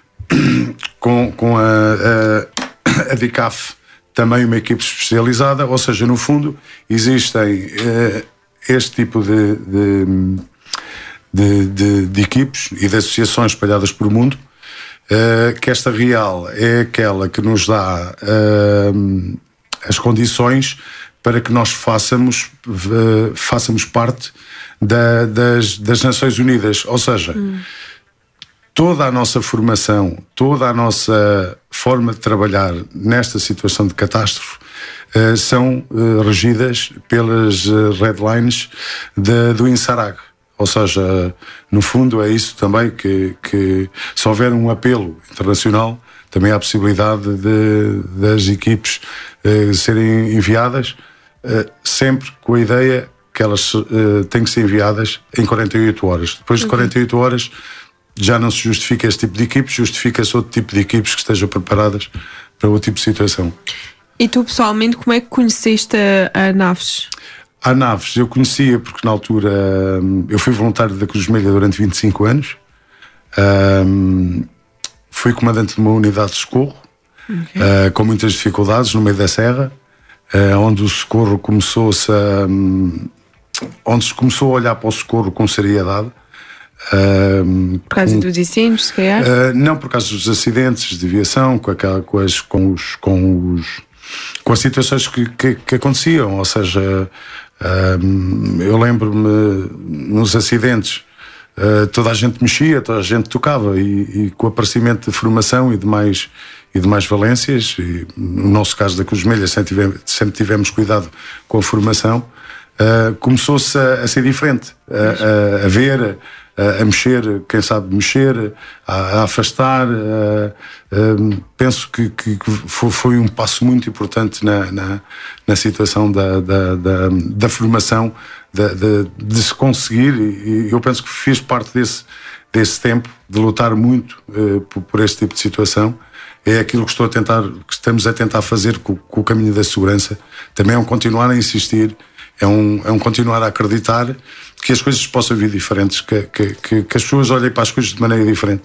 com, com a, a, a D C A F, também uma equipe especializada, ou seja, no fundo, existem uh, este tipo de, de, de, de, de equipes e de associações espalhadas pelo mundo, uh, que esta Real é aquela que nos dá uh, as condições para que nós façamos, uh, façamos parte da, das, das Nações Unidas. Ou seja, hum. toda a nossa formação, toda a nossa forma de trabalhar nesta situação de catástrofe uh, são uh, regidas pelas uh, red lines de, do INSARAG. Ou seja, no fundo é isso também que, que se houver um apelo internacional, também há a possibilidade de, das equipes uh, serem enviadas, uh, sempre com a ideia que elas uh, têm que ser enviadas em quarenta e oito horas. Depois de quarenta e oito horas já não se justifica este tipo de equipes, justifica-se outro tipo de equipes que estejam preparadas para outro tipo de situação. E tu pessoalmente, como é que conheceste a, a Naves? A Naves eu conhecia porque na altura eu fui voluntário da Cruz Vermelha durante vinte e cinco anos, um, fui comandante de uma unidade de socorro, okay. uh, com muitas dificuldades no meio da serra, uh, onde o socorro começou-se a, um, onde se começou a olhar para o socorro com seriedade. Uh, por causa com, dos incêndios, se calhar? Uh, não, por causa dos acidentes de aviação, com, aquela, com, as, com, os, com, os, com as situações que, que, que aconteciam, ou seja... Uh, eu lembro-me nos acidentes, uh, toda a gente mexia, toda a gente tocava, e, e com o aparecimento de formação e de mais, e de mais valências, e no nosso caso da Cruz Vermelha sempre tivemos, sempre tivemos cuidado com a formação, uh, começou-se a, a ser diferente, a, a, a ver, a, a mexer, quem sabe mexer, a, a afastar. A, a, penso que, que foi, foi um passo muito importante na, na, na situação da, da, da, da formação, de, de, de se conseguir, e eu penso que fiz parte desse, desse tempo, de lutar muito uh, por, por este tipo de situação. É aquilo que, estou a tentar, que estamos a tentar fazer com, com o caminho da segurança. Também é um continuar a insistir, é um, é um continuar a acreditar que as coisas possam vir diferentes, que, que, que, que as pessoas olhem para as coisas de maneira diferente.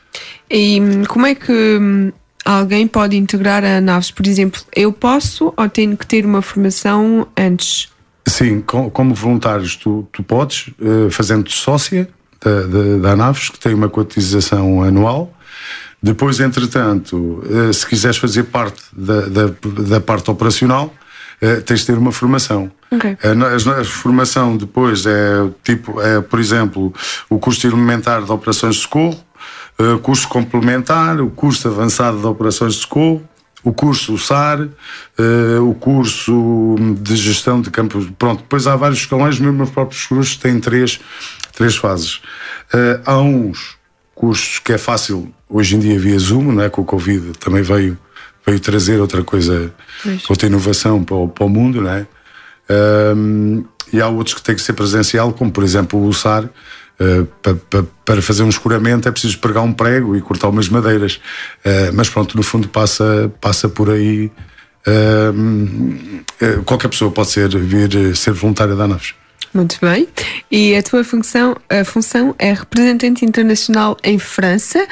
E como é que alguém pode integrar a Naves? Por exemplo, eu posso ou tenho que ter uma formação antes? Sim, com, como voluntários tu, tu podes, uh, fazendo-te sócia da, da, da Naves, que tem uma cotização anual. Depois, entretanto, uh, se quiseres fazer parte da, da, da parte operacional, uh, tens de ter uma formação. Okay. A, a, a formação depois é, tipo, é, por exemplo, o curso elementar de operações de socorro, o curso complementar, o curso avançado de operações de socorro, o curso U S A R, uh, o curso de gestão de campos. Pronto, depois há vários escalões, mesmo os próprios cursos têm três, três fases. Uh, há uns cursos que é fácil, hoje em dia via Zoom, não é? Com o Covid também veio, veio trazer outra coisa, pois. outra inovação para o, para o mundo, não é? Uh, e há outros que têm que ser presencial, como por exemplo o U S A R. Uh, para, para, para fazer um escuramento é preciso pregar um prego e cortar umas madeiras, uh, mas pronto, no fundo passa, passa por aí. Uh, uh, qualquer pessoa pode ser, vir ser voluntária da Naves. Muito bem. E a tua função, a função é representante internacional em França.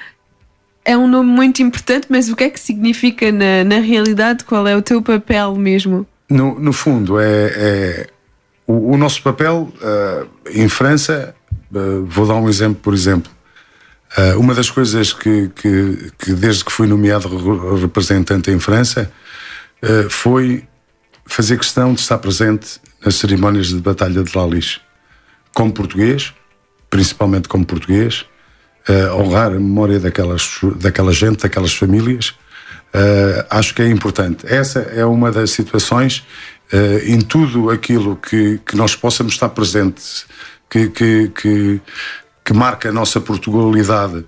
É um nome muito importante, mas o que é que significa na, na realidade? Qual é o teu papel mesmo? No, no fundo é, é o, o nosso papel uh, em França. Uh, vou dar um exemplo, por exemplo. Uh, uma das coisas que, que, que desde que fui nomeado representante em França uh, foi fazer questão de estar presente nas cerimónias de Batalha de La Lixe. Como português, principalmente como português, uh, honrar a memória daquelas, daquela gente, daquelas famílias, uh, acho que é importante. Essa é uma das situações uh, em tudo aquilo que, que nós possamos estar presentes, Que, que, que, que marca a nossa Portugalidade,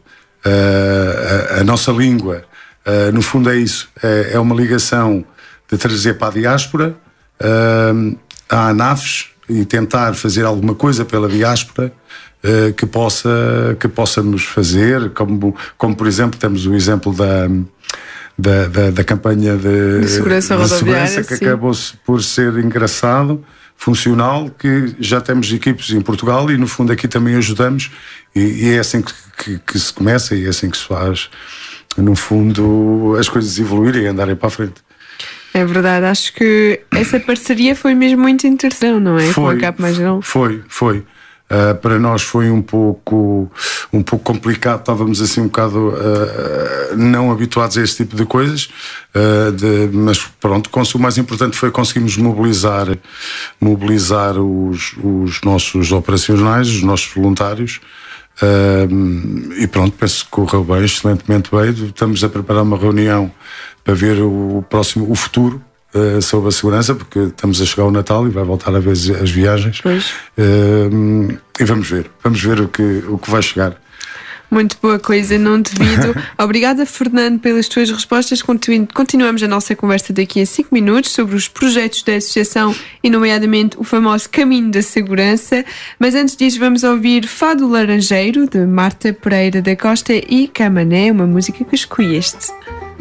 uh, a, a nossa língua. Uh, no fundo é isso, é, é uma ligação de trazer para a diáspora, uh, à Naves, e tentar fazer alguma coisa pela diáspora uh, que, possa, que possamos fazer, como, como por exemplo temos o exemplo da, da, da, da campanha de, de segurança de rodoviária, segurança, que sim. acabou por ser engraçado, funcional, que já temos equipes em Portugal e no fundo aqui também ajudamos, e, e é assim que, que, que se começa, e é assim que se faz, no fundo, as coisas evoluírem e andarem para a frente. É verdade, acho que essa parceria foi mesmo muito interessante, não é? Foi, Com a Cap Mais Geral. Foi, foi. Uh, para nós foi um pouco, um pouco complicado, estávamos assim um bocado uh, não habituados a esse tipo de coisas, uh, de, mas pronto, o mais importante foi conseguirmos mobilizar, mobilizar os, os nossos operacionais, os nossos voluntários. Uh, e pronto, penso que correu bem, excelentemente bem. Estamos a preparar uma reunião para ver o próximo, o futuro uh, sobre a segurança, porque estamos a chegar ao Natal e vai voltar a ver as, as viagens. Pois. Uh, e vamos ver, vamos ver o que, o que vai chegar. Muito boa coisa, não devido. Obrigada, Fernando, pelas tuas respostas. Continu- Continuamos a nossa conversa daqui a cinco minutos sobre os projetos da Associação e, nomeadamente, o famoso Caminho da Segurança. Mas antes disso, vamos ouvir Fado Laranjeiro, de Marta Pereira da Costa e Camané, uma música que escolheste.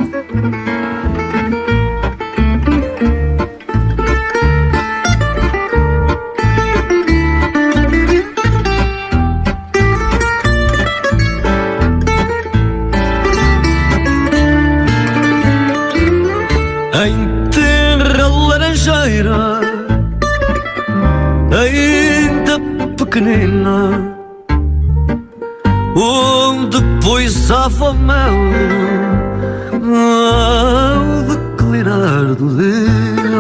Em terra laranjeira, ainda pequenina, onde poisava mel ao declinar do dia.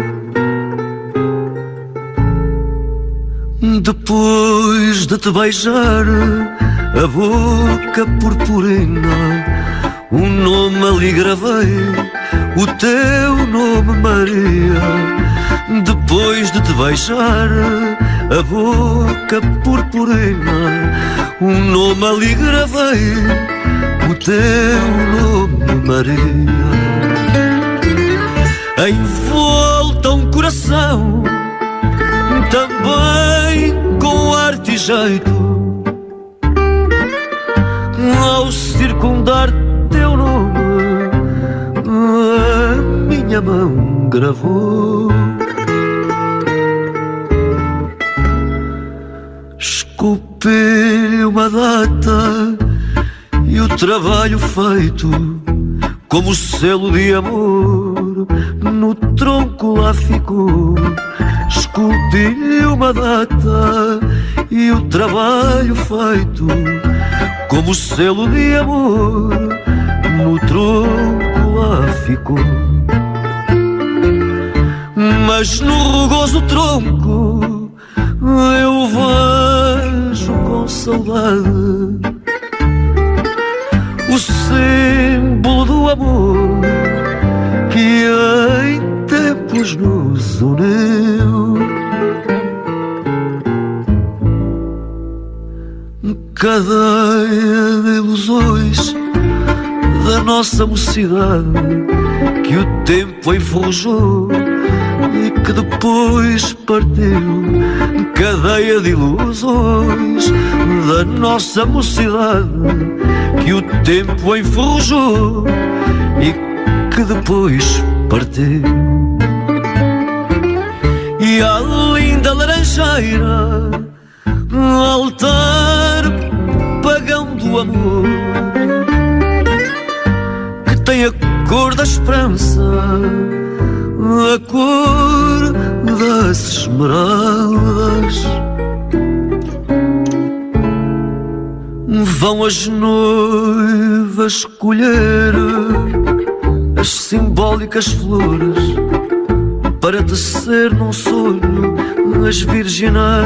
Depois de te beijar a boca purpurina, um nome ali gravei, o teu nome Maria. Depois de te beijar a boca purpurina, um nome ali gravei, o teu nome Maria. Em volta um coração, também com arte e jeito, ao circundar teu nome a minha mão gravou. Esculpi-lhe uma data e o trabalho feito, como selo de amor, no tronco lá ficou. Esculpi-lhe uma data e o trabalho feito, como selo de amor, no tronco lá ficou. Mas no rugoso tronco eu vejo com saudade o símbolo do amor que em tempos nos uniu. Cadeia de ilusões da nossa mocidade que o tempo enferrujou e que depois partiu. Cadeia de ilusões da nossa mocidade que o tempo enferrujou e que depois partiu. E a linda laranjeira, altar pagão do amor, que tem a cor da esperança, a cor das esmeraldas. Vão as noivas colher as simbólicas flores para tecer num sonho as virginais.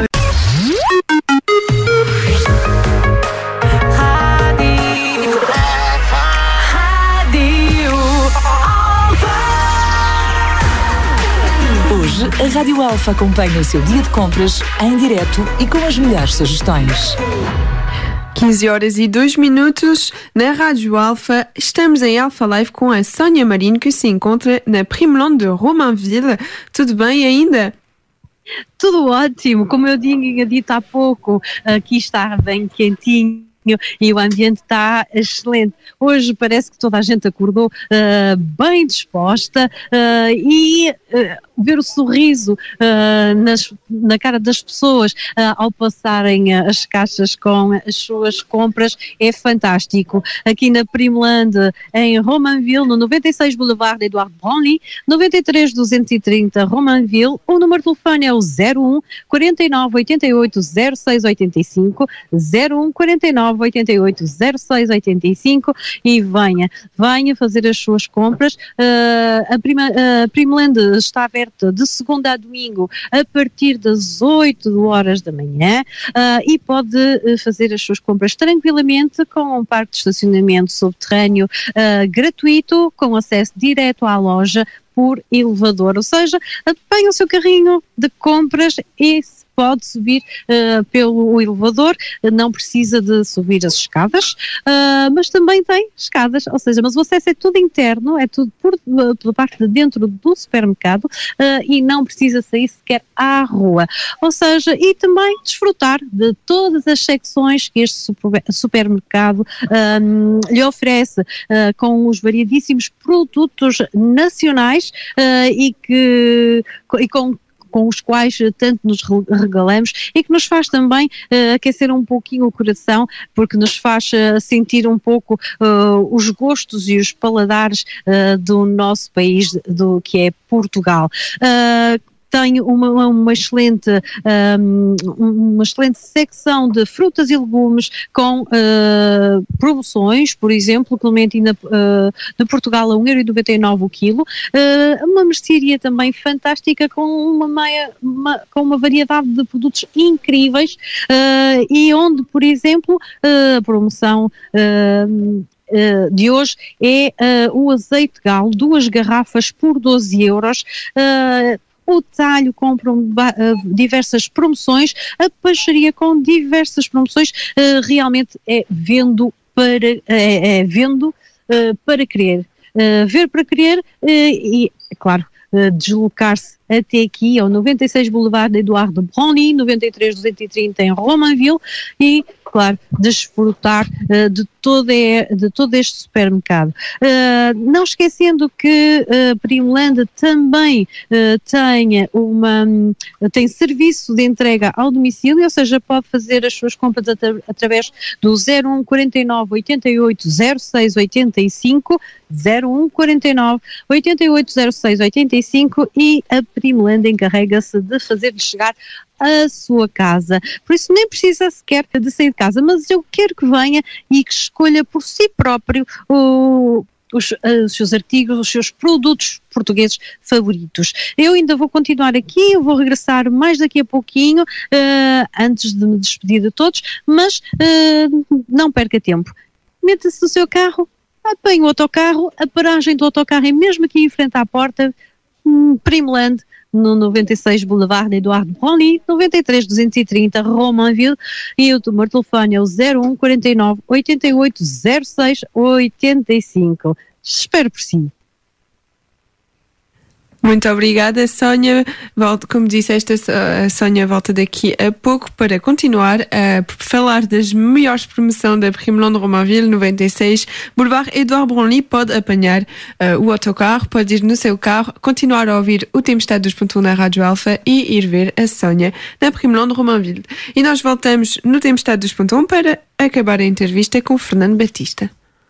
Hoje, a Rádio Alfa acompanha o seu dia de compras em direto e com as melhores sugestões. quinze horas e dois minutos na Rádio Alfa. Estamos em Alfa Live com a Sónia Marinho, que se encontra na Primeland de Romainville. Tudo bem ainda? Tudo ótimo. Como eu tinha dito há pouco, aqui está bem quentinho e o ambiente está excelente. Hoje parece que toda a gente acordou uh, bem disposta uh, e uh, ver o sorriso uh, nas, na cara das pessoas uh, ao passarem uh, as caixas com as suas compras é fantástico. Aqui na Primland, em Romainville, no noventa e seis Boulevard Edouard Broglie, noventa e três duzentos e trinta Romainville. O número de telefone é o zero um, quarenta e nove, oitenta e oito, zero seis oitenta e cinco, zero um, quarenta e nove, oitenta e oito, zero seis oitenta e cinco, e venha, venha fazer as suas compras. Uh, a, prima, a Primland está aberta de segunda a domingo a partir das oito horas da manhã uh, e pode uh, fazer as suas compras tranquilamente com um parque de estacionamento subterrâneo uh, gratuito, com acesso direto à loja por elevador, ou seja, apanha o seu carrinho de compras e pode subir uh, pelo elevador, não precisa de subir as escadas, uh, mas também tem escadas, ou seja, mas o acesso é tudo interno, é tudo por, pela parte de dentro do supermercado uh, e não precisa sair sequer à rua, ou seja, e também desfrutar de todas as secções que este super, supermercado um, lhe oferece, uh, com os variedíssimos produtos nacionais uh, e, que, e com com os quais tanto nos regalamos e que nos faz também uh, aquecer um pouquinho o coração, porque nos faz uh, sentir um pouco uh, os gostos e os paladares uh, do nosso país, do que é Portugal. Uh, Tem uma, uma, excelente, um, uma excelente secção de frutas e legumes com uh, promoções, por exemplo, Clementina uh, de Portugal a um euro e noventa e nove o quilo, uh, uma mercearia também fantástica com uma, meia, uma, com uma variedade de produtos incríveis uh, e onde, por exemplo, uh, a promoção uh, Uh, de hoje é uh, o azeite galo, duas garrafas por doze euros, uh, o talho com prom- uh, diversas promoções, a peixaria com diversas promoções, uh, realmente é vendo para, é, é vendo uh, para querer, uh, ver para querer uh, e, claro, uh, deslocar-se até aqui ao noventa e seis Boulevard Edouard Broglie, noventa e três duzentos e trinta em Romainville e, claro, desfrutar uh, de, todo é, de todo este supermercado. Uh, não esquecendo que uh, Primland também uh, tem, uma, tem serviço de entrega ao domicílio, ou seja, pode fazer as suas compras atra- através do zero um, quarenta e nove, oitenta e oito, zero seis oitenta e cinco, zero um, quarenta e nove, oitenta e oito, zero seis oitenta e cinco e a Primland encarrega-se de fazer-lhe chegar a sua casa. Por isso nem precisa sequer de sair de casa, mas eu quero que venha e que escolha por si próprio o, os, os seus artigos, os seus produtos portugueses favoritos. Eu ainda vou continuar aqui, eu vou regressar mais daqui a pouquinho, uh, antes de me despedir de todos, mas uh, não perca tempo. Meta-se no seu carro, apanhe o autocarro, a paragem do autocarro é mesmo aqui em frente à porta, um, Primland, no noventa e seis Boulevard Edouard Broglie, noventa e três duzentos e trinta Romainville, e o número de telefone é o zero um, quarenta e nove, oitenta e oito, zero seis oitenta e cinco. Espero por si. Muito obrigada, Sónia. Volto, como disseste, a Sónia volta daqui a pouco para continuar a falar das melhores promoções da Primland Romainville, noventa e seis Boulevard Edouard Broglie. Pode apanhar uh, o autocarro, pode ir no seu carro, continuar a ouvir o Tempestade dois ponto um na Rádio Alfa e ir ver a Sónia na Primland Romainville. E nós voltamos no Tempestade dois ponto um para acabar a entrevista com Fernando Batista.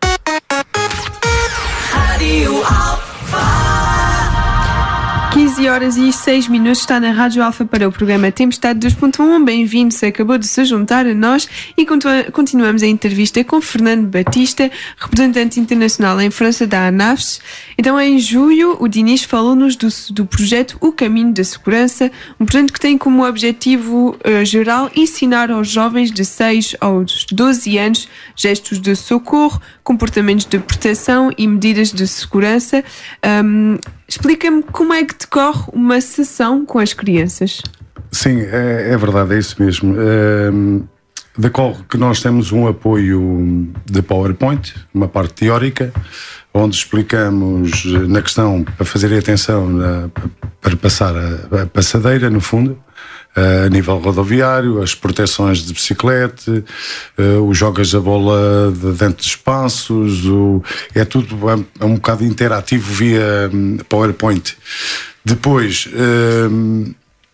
Rádio Alfa. quinze horas e seis minutos, está na Rádio Alfa para o programa Tempestade dois ponto um. Bem-vindo, se acabou de se juntar a nós e continuamos a entrevista com Fernando Batista, representante internacional em França da ANAFS. Então, em julho, o Dinis falou-nos do, do projeto O Caminho da Segurança, um projeto que tem como objetivo uh, geral ensinar aos jovens de seis aos doze anos gestos de socorro, comportamentos de proteção e medidas de segurança. Um, Explica-me como é que decorre uma sessão com as crianças. Sim, é, é verdade, é isso mesmo. É, decorre que nós temos um apoio de PowerPoint, uma parte teórica, onde explicamos na questão para fazer atenção, na, para passar a, a passadeira, no fundo, uh, a nível rodoviário, as proteções de bicicleta, uh, os jogas a bola de dentro de espaços, o, é tudo é um bocado interativo via um, PowerPoint. Depois uh,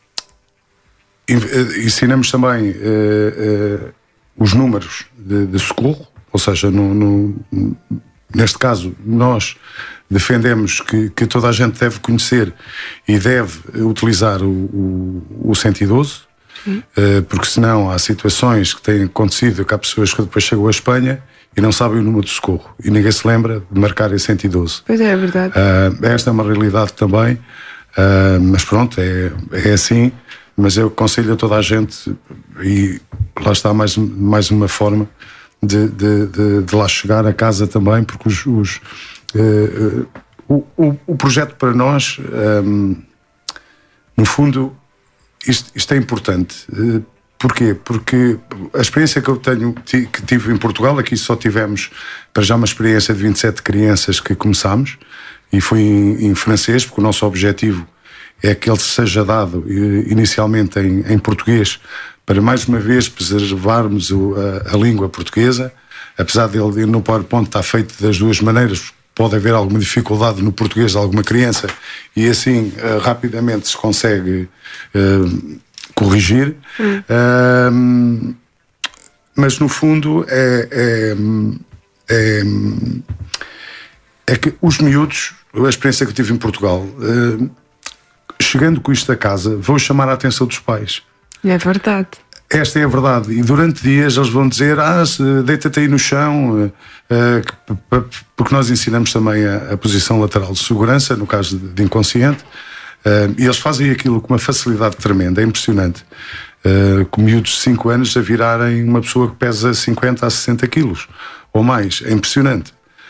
ensinamos também uh, uh, os números de, de socorro, ou seja, no, no, neste caso nós defendemos que, que toda a gente deve conhecer e deve utilizar o, o, o cento e doze, hum. uh, porque senão há situações que têm acontecido, que há pessoas que depois chegam à Espanha e não sabem o número de socorro e ninguém se lembra de marcar em cento e doze. Pois é, é verdade. Uh, esta é uma realidade também, uh, mas pronto, é, é assim, mas eu aconselho a toda a gente, e lá está mais, mais uma forma de, de, de, de lá chegar a casa também, porque os... os Uh, uh, o, o projeto para nós, um, no fundo, isto, isto é importante. Uh, porquê? Porque a experiência que eu tenho, que tive em Portugal, aqui só tivemos para já uma experiência de vinte e sete crianças que começámos, e foi em, em francês, porque o nosso objetivo é que ele seja dado uh, inicialmente em, em português, para mais uma vez preservarmos o, a, a língua portuguesa, apesar dele no PowerPoint estar feito das duas maneiras. Pode haver alguma dificuldade no português de alguma criança e assim uh, rapidamente se consegue uh, corrigir. Hum. Uh, mas no fundo é, é, é, é que os miúdos, a experiência que eu tive em Portugal, uh, chegando com isto a casa, vou chamar a atenção dos pais. É verdade. Esta é a verdade, e durante dias eles vão dizer, ah, deita-te aí no chão, uh, uh, porque nós ensinamos também a, a posição lateral de segurança, no caso de, de inconsciente, uh, e eles fazem aquilo com uma facilidade tremenda, é impressionante, uh, com miúdos de cinco anos a virarem uma pessoa que pesa cinquenta a sessenta quilos, ou mais, é impressionante.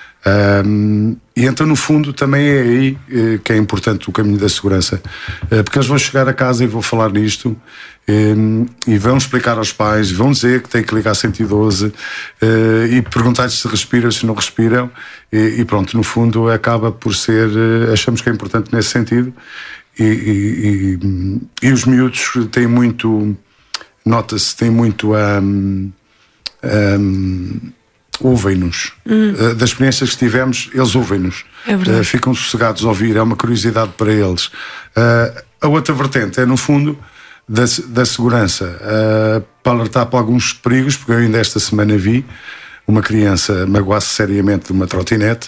Um, e então no fundo também é aí uh, que é importante o caminho da segurança, uh, porque eles vão chegar a casa e vão falar nisto um, e vão explicar aos pais, vão dizer que têm que ligar cento e doze uh, e perguntar-lhes se respiram, se não respiram, e, e pronto, no fundo acaba por ser, uh, achamos que é importante nesse sentido, e, e, e, e os miúdos têm muito, nota-se, têm muito um, um, ouvem-nos. Hum. Uh, das experiências que tivemos, eles ouvem-nos. É uh, ficam sossegados a ouvir, é uma curiosidade para eles. Uh, a outra vertente é, no fundo, da, da segurança, uh, para alertar para alguns perigos, porque eu ainda esta semana vi uma criança magoar-se seriamente de uma trotinete.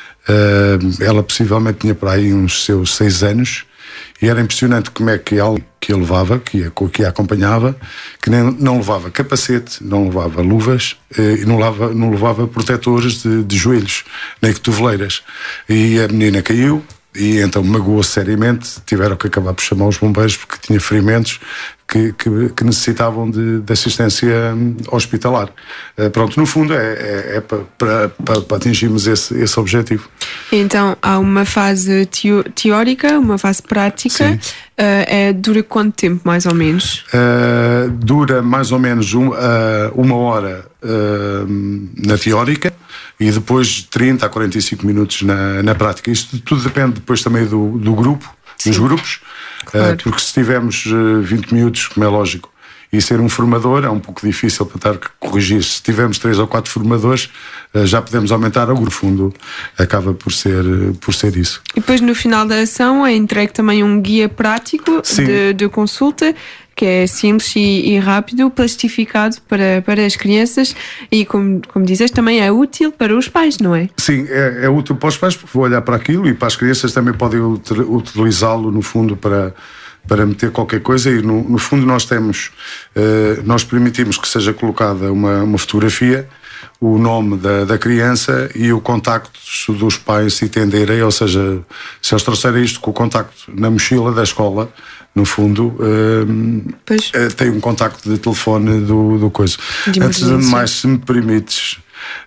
Uh, ela possivelmente tinha por aí uns seus seis anos, e era impressionante como é que ela que a levava, que a, que a acompanhava, que nem, não levava capacete, não levava luvas e não levava, não levava protetores de, de joelhos, nem cotoveleiras. E a menina caiu e então magoou-se seriamente, tiveram que acabar por chamar os bombeiros porque tinha ferimentos que, que, que necessitavam de, de assistência hospitalar. Uh, pronto, no fundo é, é, é para, para, para atingirmos esse, esse objetivo. Então há uma fase teo, teórica, uma fase prática. Uh, é, dura quanto tempo mais ou menos? Uh, dura mais ou menos um, uh, uma hora uh, na teórica e depois trinta a quarenta e cinco minutos na, na prática. Isto tudo depende depois também do, do grupo, Sim. dos grupos. Claro. Uh, porque se tivermos uh, vinte minutos, como é lógico, e ser um formador é um pouco difícil para estar a corrigir. Se tivermos três ou quatro formadores, uh, já podemos aumentar. O fundo acaba por ser, uh, por ser isso. E depois no final da ação é entregue também um guia prático de, de consulta, que é simples e, e rápido, plastificado para, para as crianças e, como, como dizes, também é útil para os pais, não é? Sim, é, é útil para os pais, porque vou olhar para aquilo, e para as crianças também podem utilizá-lo, no fundo, para, para meter qualquer coisa. E no, no fundo nós temos, uh, nós permitimos que seja colocada uma, uma fotografia, o nome da, da criança e o contacto dos pais se entenderem, ou seja, se eles trouxerem isto com o contacto na mochila da escola, no fundo, um, uh, tem um contacto de telefone do, do coisa. De Antes de mais, se me permites,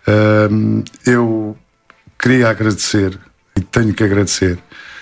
um, eu queria agradecer, e tenho que agradecer,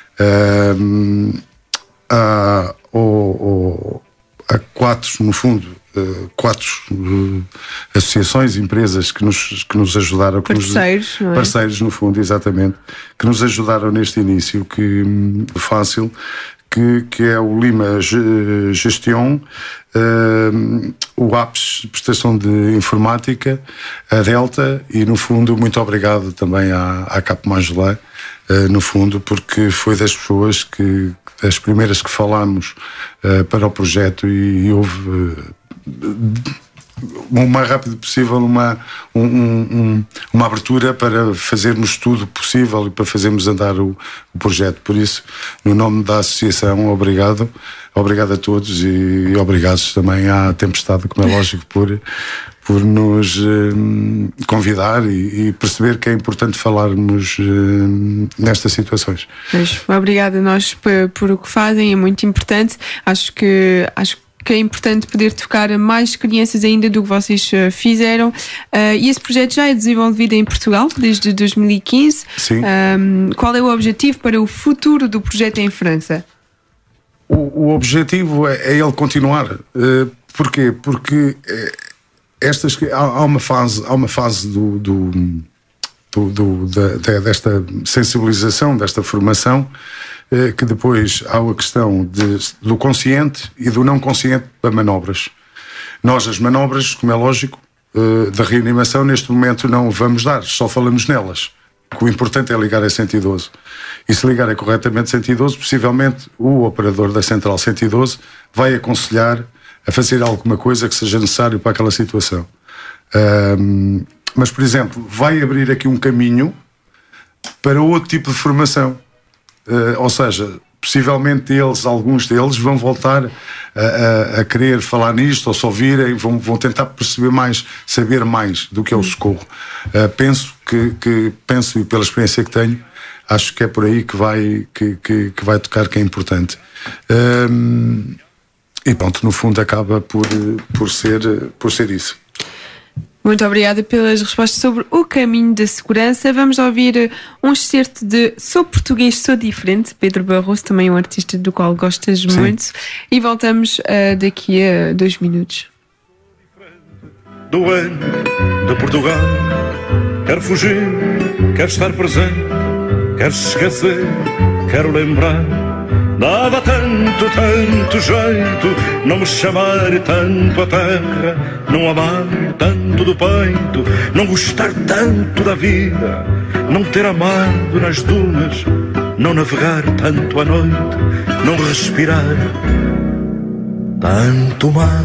um, a, a, a quatro, no fundo, quatro uh, associações, empresas que nos, que nos ajudaram, que parceiros, nos, não é? parceiros no fundo, exatamente, que nos ajudaram neste início, que fácil, que, que é o Lima Gestion, uh, o A P S, Prestação de Informática, a Delta e, no fundo, muito obrigado também à, à Cap Magellã, uh, no fundo, porque foi das pessoas que, das primeiras que falámos uh, para o projeto e, e houve... Uh, o mais rápido possível uma, um, um, uma abertura para fazermos tudo possível e para fazermos andar o, o projeto. Por isso, no nome da Associação, obrigado, obrigado a todos e, e obrigados também à Tempestade, como é lógico, por, por nos um, convidar e, e perceber que é importante falarmos um, nestas situações. Mas, obrigada a nós por, por o que fazem, é muito importante. Acho que acho que que é importante poder tocar a mais crianças ainda do que vocês uh, fizeram. Uh, e esse projeto já é desenvolvido em Portugal desde dois mil e quinze. Sim. Um, qual é o objetivo para o futuro do projeto em França? O, o objetivo é, é ele continuar. Uh, porquê? Porque uh, estas, há, há uma fase, há uma fase do, do, do, do, da, da, desta sensibilização, desta formação, que depois há a questão de, do consciente e do não consciente para manobras. Nós, as manobras, como é lógico, da reanimação, neste momento não vamos dar, só falamos nelas. O importante é ligar a cento e doze. E se ligar corretamente cento e doze, possivelmente o operador da central cento e doze vai aconselhar a fazer alguma coisa que seja necessário para aquela situação. Um, mas, por exemplo, vai abrir aqui um caminho para outro tipo de formação. Uh, ou seja, possivelmente eles, alguns deles, vão voltar a, a, a querer falar nisto, ou só virem, vão, vão tentar perceber mais, saber mais do que é o socorro. Uh, penso que, que, penso, e pela experiência que tenho, acho que é por aí que vai, que, que, que vai tocar, que é importante. Uh, e pronto, no fundo acaba por, por, ser, por ser isso. Muito obrigada pelas respostas sobre o caminho da segurança. Vamos ouvir um excerto de Sou Português, Sou Diferente, Pedro Barroso, também um artista do qual gostas Sim. muito. E voltamos uh, daqui a dois minutos. Do ano de Portugal, quero fugir, quero estar presente, quero esquecer, quero lembrar. Dava tanto, tanto jeito não me chamar tanto a terra, não amar tanto do peito, não gostar tanto da vida, não ter amado nas dunas, não navegar tanto à noite, não respirar tanto mar.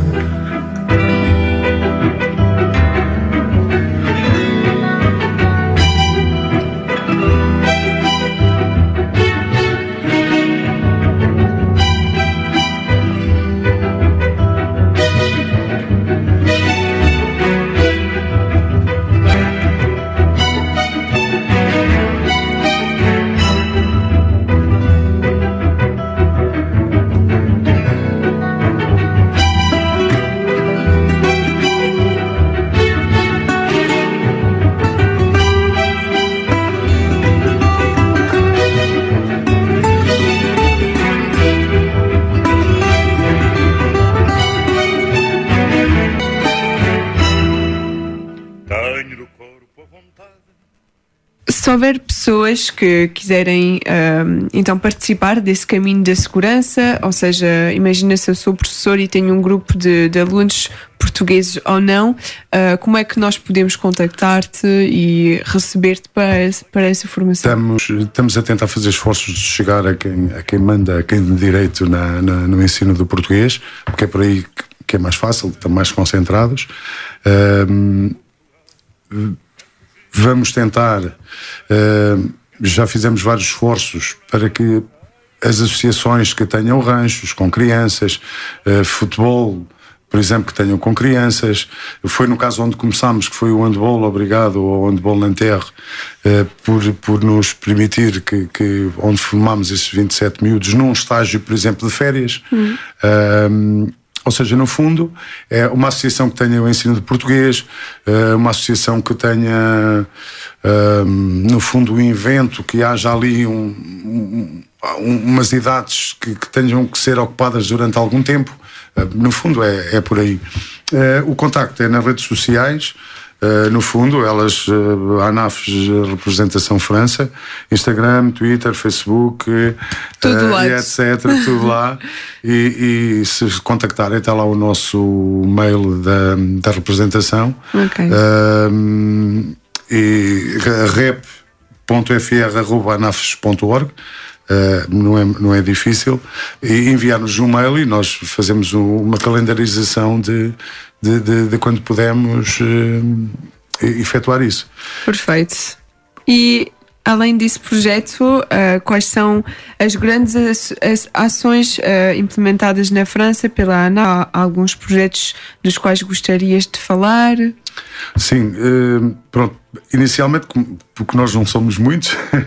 Se houver pessoas que quiserem um, então participar desse caminho da segurança, ou seja, imagina se eu sou professor e tenho um grupo de, de alunos portugueses ou não, uh, como é que nós podemos contactar-te e receber-te para, para essa formação? Estamos, estamos a tentar fazer esforços de chegar a quem, a quem manda, a quem de direito na, na, no ensino do português, porque é por aí que, que é mais fácil, estão mais concentrados. Um, Vamos tentar, uh, já fizemos vários esforços para que as associações que tenham ranchos com crianças, uh, futebol, por exemplo, que tenham com crianças, foi no caso onde começámos, que foi o handball, obrigado ao handball Nanterre, uh, por, por nos permitir que, que onde formámos esses vinte e sete miúdos num estágio, por exemplo, de férias. Uhum. Uh, Ou seja, no fundo, é uma associação que tenha o ensino de português, uma associação que tenha, no fundo, um evento, que haja ali um, um, umas idades que, que tenham que ser ocupadas durante algum tempo. No fundo, é, é por aí. O contacto é nas redes sociais, Uh, no fundo, elas, uh, a ANAF Representação França, Instagram, Twitter, Facebook, tudo uh, lá. e etcétera. Tudo lá. E, e se contactarem, está lá o nosso mail da, da representação. Ok. Uh, e rep ponto f r arroba anafes ponto org. Uh, não, é, não é difícil, e enviar-nos um mail e nós fazemos um, uma calendarização de, de, de, de quando podemos uh, efetuar isso. Perfeito. E além desse projeto, uh, quais são as grandes as, as ações uh, implementadas na França pela ANA? Há alguns projetos dos quais gostarias de falar? Sim, uh, pronto. Inicialmente, porque nós não somos muitos,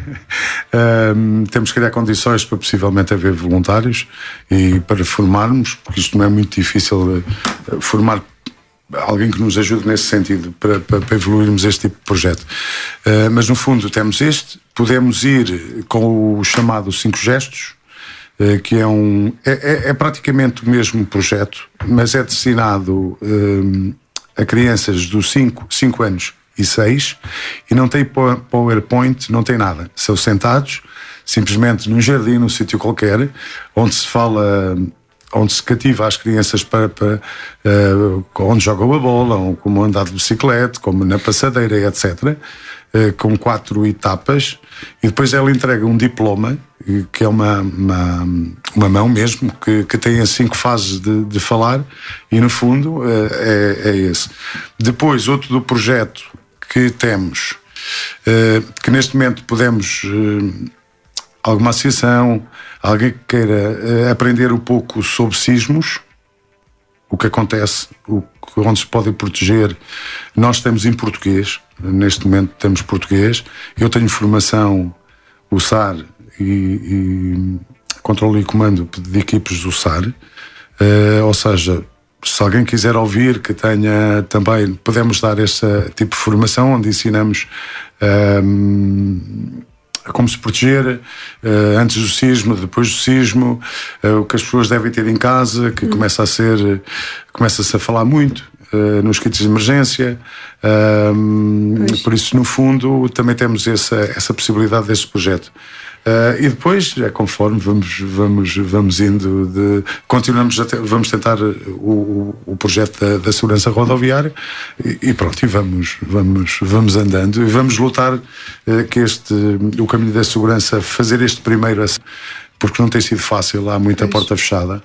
uh, temos que criar condições para possivelmente haver voluntários e para formarmos, porque isto não é muito difícil uh, formar alguém que nos ajude nesse sentido para, para, para evoluirmos este tipo de projeto. Uh, mas no fundo temos este, podemos ir com o chamado Cinco Gestos, uh, que é um é, é, é praticamente o mesmo projeto, mas é destinado uh, a crianças dos cinco anos e seis, e não tem PowerPoint, não tem nada. São sentados simplesmente num jardim, num sítio qualquer, onde se fala, onde se cativa as crianças para, para uh, onde jogam a bola, ou como andar de bicicleta, como na passadeira, etcétera, uh, com quatro etapas, e depois ela entrega um diploma, que é uma, uma, uma mão mesmo, que, que tem as cinco fases de, de falar, e no fundo uh, é, é esse. Depois, outro do projeto que temos, uh, que neste momento podemos, uh, alguma associação, alguém que queira uh, aprender um pouco sobre sismos, o que acontece, o, onde se podem proteger. Nós temos em português, neste momento temos português, eu tenho formação, o S A R e, e controle e comando de equipes do S A R, uh, ou seja, se alguém quiser ouvir, que tenha também, podemos dar esse tipo de formação, onde ensinamos um, como se proteger uh, antes do sismo, depois do sismo, uh, o que as pessoas devem ter em casa, que hum. começa a ser, começa-se a falar muito uh, nos kits de emergência, um, por isso no fundo também temos essa, essa possibilidade desse projeto. Uh, e depois, é conforme vamos, vamos, vamos indo, de, continuamos a te, vamos tentar o, o, o projeto da, da segurança rodoviária e, e pronto, e vamos, vamos, vamos andando e vamos lutar uh, que este, o caminho da segurança, fazer este primeiro, porque não tem sido fácil, há muita pois. porta fechada.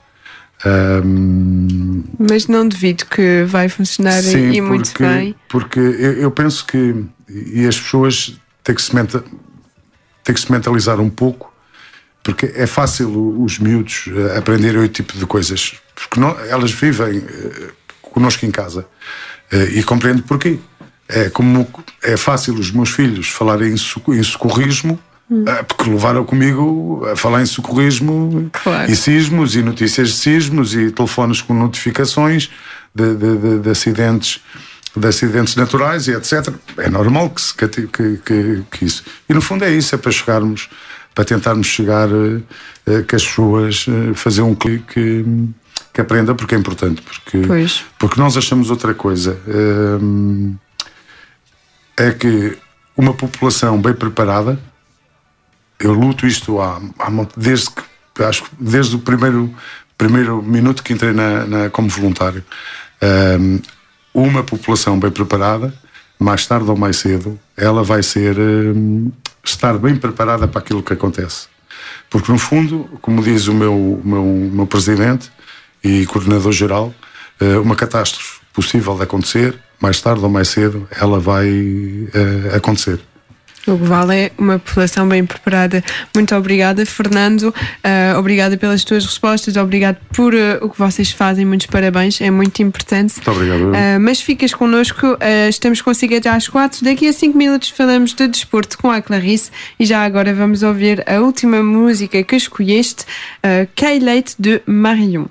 Um, Mas não duvido que vai funcionar sim, e porque, muito bem. Porque eu, eu penso que, e as pessoas têm que se mentar, tem que se mentalizar um pouco, porque é fácil os miúdos aprenderem oito tipos de coisas, porque não, elas vivem uh, connosco em casa, uh, e compreendo porquê. É como é fácil os meus filhos falarem em, soc em socorrismo, hum. uh, porque levaram comigo a falar em socorrismo, claro. E sismos, e notícias de sismos, e telefones com notificações de, de, de, de acidentes de acidentes naturais e etcétera. É normal que, se, que, que, que isso. E no fundo é isso, é para chegarmos, para tentarmos chegar uh, uh, que as pessoas uh, fazer um clique que, que aprenda, porque é importante. Porque, porque nós achamos outra coisa. Uh, é que uma população bem preparada, eu luto isto há, há desde que acho desde o primeiro, primeiro minuto que entrei na, na, como voluntário. Uh, Uma população bem preparada, mais tarde ou mais cedo, ela vai ser um, estar bem preparada para aquilo que acontece. Porque no fundo, como diz o meu, o meu, o meu presidente e coordenador geral, uh, uma catástrofe possível de acontecer, mais tarde ou mais cedo, ela vai uh, acontecer. O que vale é uma população bem preparada. Muito obrigada, Fernando. Uh, obrigada pelas tuas respostas. Obrigado por uh, o que vocês fazem. Muitos parabéns. É muito importante. Muito obrigado. Uh, mas ficas connosco. Uh, estamos consigo até às quatro. Daqui a cinco minutos falamos de desporto com a Clarice. E já agora vamos ouvir a última música que escolheste, uh, K-Late de Marion.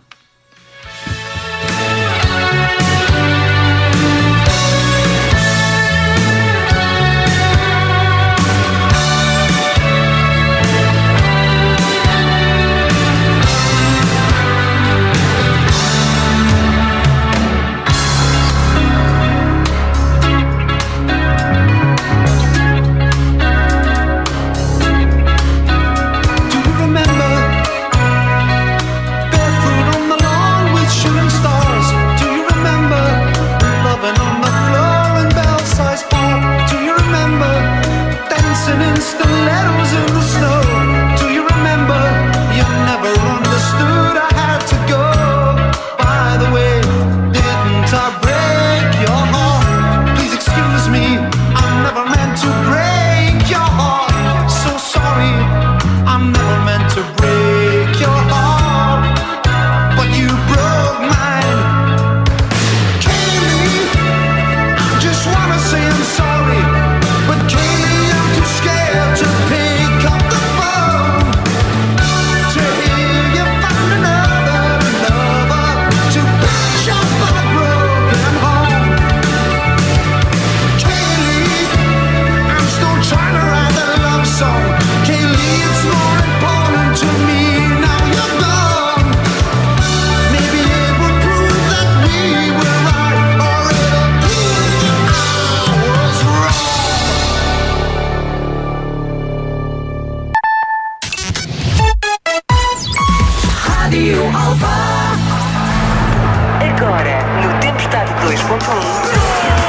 ponto um.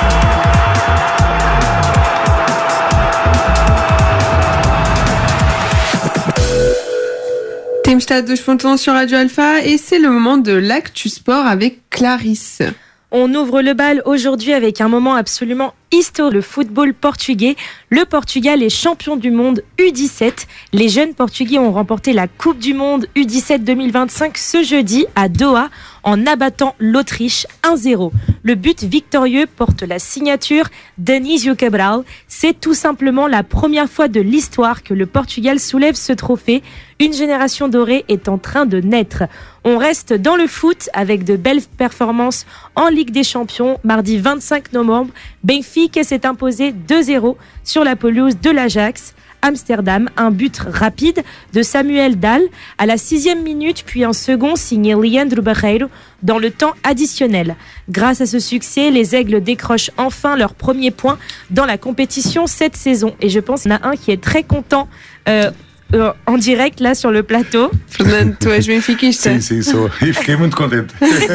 Tempestade dois ponto um sur Radio Alpha et c'est le moment de l'actu sport avec Clarisse. On ouvre le bal aujourd'hui avec un moment absolument historique, le football portugais. Le Portugal est champion du monde U dix-sept. Les jeunes Portugais ont remporté la Coupe du Monde U dix-sept deux mille vingt-cinq ce jeudi à Doha en abattant l'Autriche un zéro. Le but victorieux porte la signature d'Anísio Cabral. C'est tout simplement la première fois de l'histoire que le Portugal soulève ce trophée. Une génération dorée est en train de naître. On reste dans le foot avec de belles performances en Ligue des Champions. Mardi vingt-cinq novembre, Benfica s'est imposé deux zéro sur la pelouse de l'Ajax. Amsterdam, un but rapide de Samuel Dahl à la sixième minute, puis un second signé Leandro Barreiro dans le temps additionnel. Grâce à ce succès, les Aigles décrochent enfin leur premier point dans la compétition cette saison. Et je pense qu'il y en a un qui est très content euh, euh, en direct là sur le plateau. Fernando, tu és benfiquista? Sim, sim, sou. E fiquei muito contente.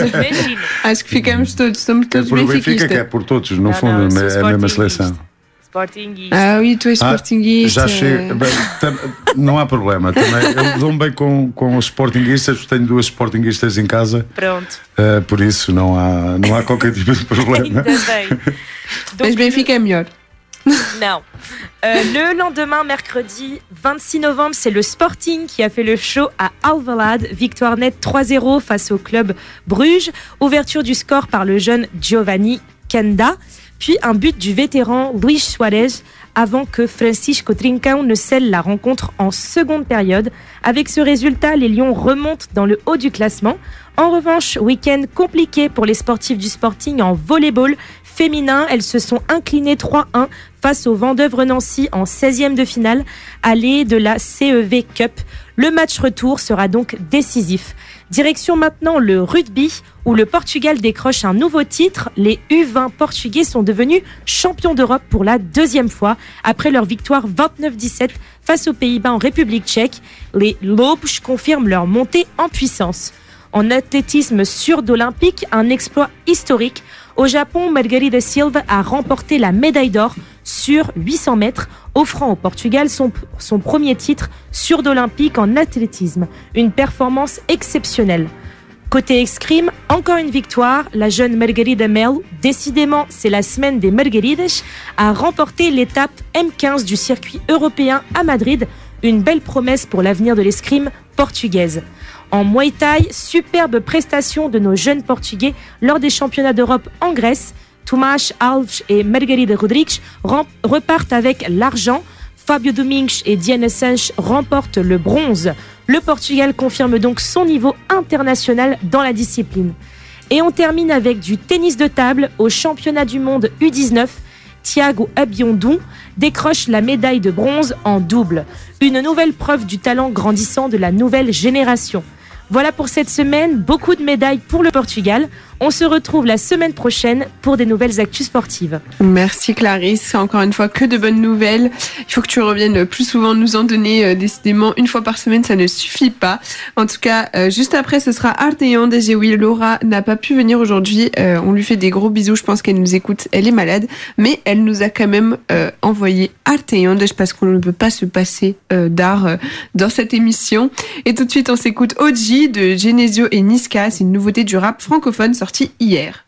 Acho que ficamos todos, somos todos É por o Benfica, benfiquistas. que é por todos, no Não, fundo, não, é sou a mesma sportinguista. seleção. Sportingista. Ah oui, tu és sportinguista. Já chego, bem, tam, não há problema. Também, eu dou-me bem com, com os sportinguistas, tenho duas sportinguistas em casa. Pronto. Uh, por isso não há, não há qualquer tipo de problema. Ainda bem. Mas Benfica é melhor. Non. Euh, le lendemain, mercredi vingt-six novembre, c'est le Sporting qui a fait le show à Alvalade. Victoire nette trois zéro face au club Bruges. Ouverture du score par le jeune Giovanni Kenda. Puis un but du vétéran Luis Suarez avant que Francisco Trincão ne scelle la rencontre en seconde période. Avec ce résultat, les Lions remontent dans le haut du classement. En revanche, week-end compliqué pour les sportifs du Sporting en volleyball féminin. Elles se sont inclinées trois un face au Vendeuvre Nancy en seizième de finale, allée de la C E V Cup. Le match retour sera donc décisif. Direction maintenant le rugby, où le Portugal décroche un nouveau titre. Les U vingt portugais sont devenus champions d'Europe pour la deuxième fois, après leur victoire vingt-neuf dix-sept face aux Pays-Bas en République tchèque. Les Lobos confirment leur montée en puissance. En athlétisme sur d'olympique, un exploit historique. Au Japon, Margarida Silva a remporté la médaille d'or sur huit cents mètres, offrant au Portugal son, son premier titre sur d'olympique en athlétisme. Une performance exceptionnelle. Côté escrime, encore une victoire. La jeune Margarida Mel, décidément c'est la semaine des Margaridas, a remporté l'étape M quinze du circuit européen à Madrid. Une belle promesse pour l'avenir de l'escrime portugaise. En Muay Thai, superbe prestation de nos jeunes Portugais lors des championnats d'Europe en Grèce. Tomás Alves et Margarida Rodrigues repartent avec l'argent. Fabio Domingues et Diana Sanches remportent le bronze. Le Portugal confirme donc son niveau international dans la discipline. Et on termine avec du tennis de table au championnat du monde U dix-neuf. Thiago Abiondou décroche la médaille de bronze en double. Une nouvelle preuve du talent grandissant de la nouvelle génération. Voilà pour cette semaine, beaucoup de médailles pour le Portugal. On se retrouve la semaine prochaine pour des nouvelles actus sportives. Merci Clarisse, encore une fois que de bonnes nouvelles. Il faut que tu reviennes plus souvent nous en donner, euh, décidément une fois par semaine ça ne suffit pas. En tout cas, euh, juste après ce sera Arteon D G. Oui, Laura n'a pas pu venir aujourd'hui, euh, on lui fait des gros bisous, je pense qu'elle nous écoute, elle est malade, mais elle nous a quand même euh, envoyé Arteon parce qu'on ne peut pas se passer euh, d'art euh, dans cette émission. Et tout de suite on s'écoute O G de Genesio et Niska, c'est une nouveauté du rap francophone sortie hier.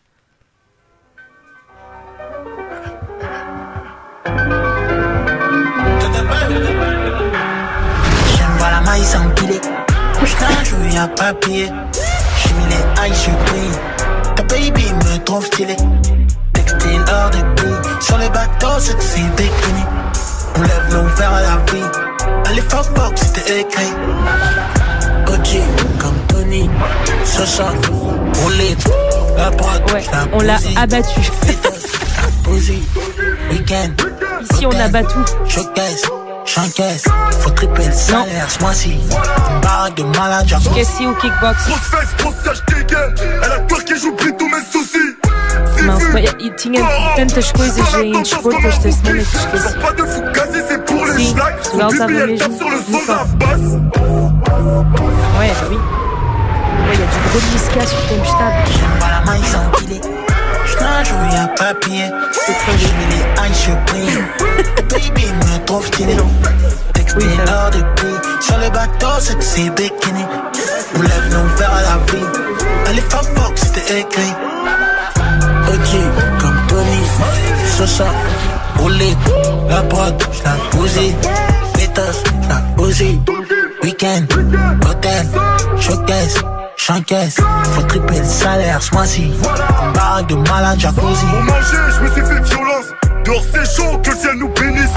J'aime voir la maille s'empiler. J't'en joue y'a papier. J'suis mis les eyes, j'suis pris. Ta baby me trouve stylé. Textile hors de prix. Sur les bateaux, c'est que c'est bikini. On lève nos verres à la vie. Allez, fuck, fuck, c'était écrit. O G, comme Tony. Ce soir, roulé. La droite, ouais, on l'a abattu. Ici, on a battu. J'encaisse, faut tripler le salaire ce mois-ci. Une baraque de malade, j'avoue. Qu'est-ce au kickbox? Grosse fesse, grosse sage dégaine. Elle a peur que j'oublie tous mes soucis. Mas e tinha tantas coisas em desporto esta semana que esqueci. Sim, Portugal estava mesmo no top. Ouais, bah oui. Il y a du gros Niska sur Tempestade. J'aime pas la maille s'empiler. J't'en joue papier. J'ai mis les eyes sur prix. Baby me trouve stylé. Texté hors de prix. Sur le bateau, c'est que c'est bikini. On lève nos verres à la vie. Allez, fuck, fuck, c'était écrit. O G comme Tony. Sosa, roulé. La prod, j'la posé. Pétasse, j'la posé. Week-end, hôtel, showcase. J'encaisse, faut tripler le salaire ce mois-ci. Baraque de malade, jacuzzi. Pour manger, je me suis fait violence. Dehors c'est chaud, que le ciel nous bénisse.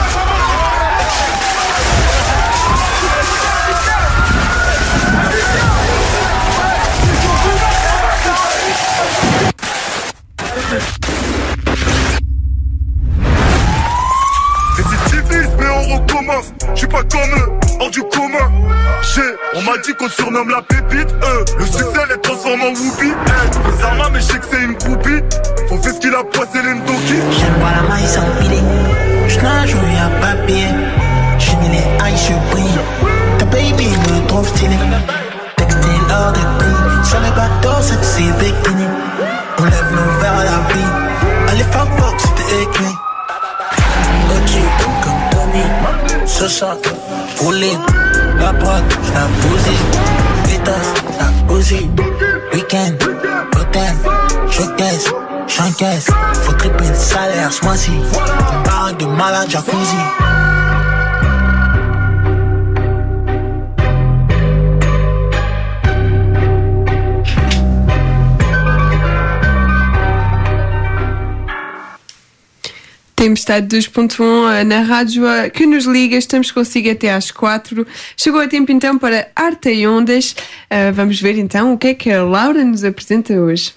Récidivisme, mais on recommence. J'suis pas comme eux, hors du commun. J'ai, on m'a dit qu'on surnomme la pépite, euh. Le succès les transforme en whoopi, hey. Les armes, mais je sais que c'est une groupie. Faut faire ce qu'il a poissé les ndoki. J'aime voir la maille s'empiler. J'nage où y'a papier. J'ai mis les eyes sur prix. Ta baby me trouve stylé. Textile hors de prix. Sur le bateau, c'est que c'est bikini. On lève nos verres à la vie. Allez, fuck, fuck, c'était écrit. Ok, comme Tony. Sosa, roulé. La prod, j'la posé. Pétasse, j'la posé. Week-end, hôtel, showcase. J'encaisse, faut tripler le salaire ce mois-ci. Baraque de malade, jacuzzi. Tempestade dois ponto um na rádio que nos liga, estamos consigo até às quatro. Chegou a tempo então para Arte e Ondas. Uh, vamos ver então o que é que a Laura nos apresenta hoje.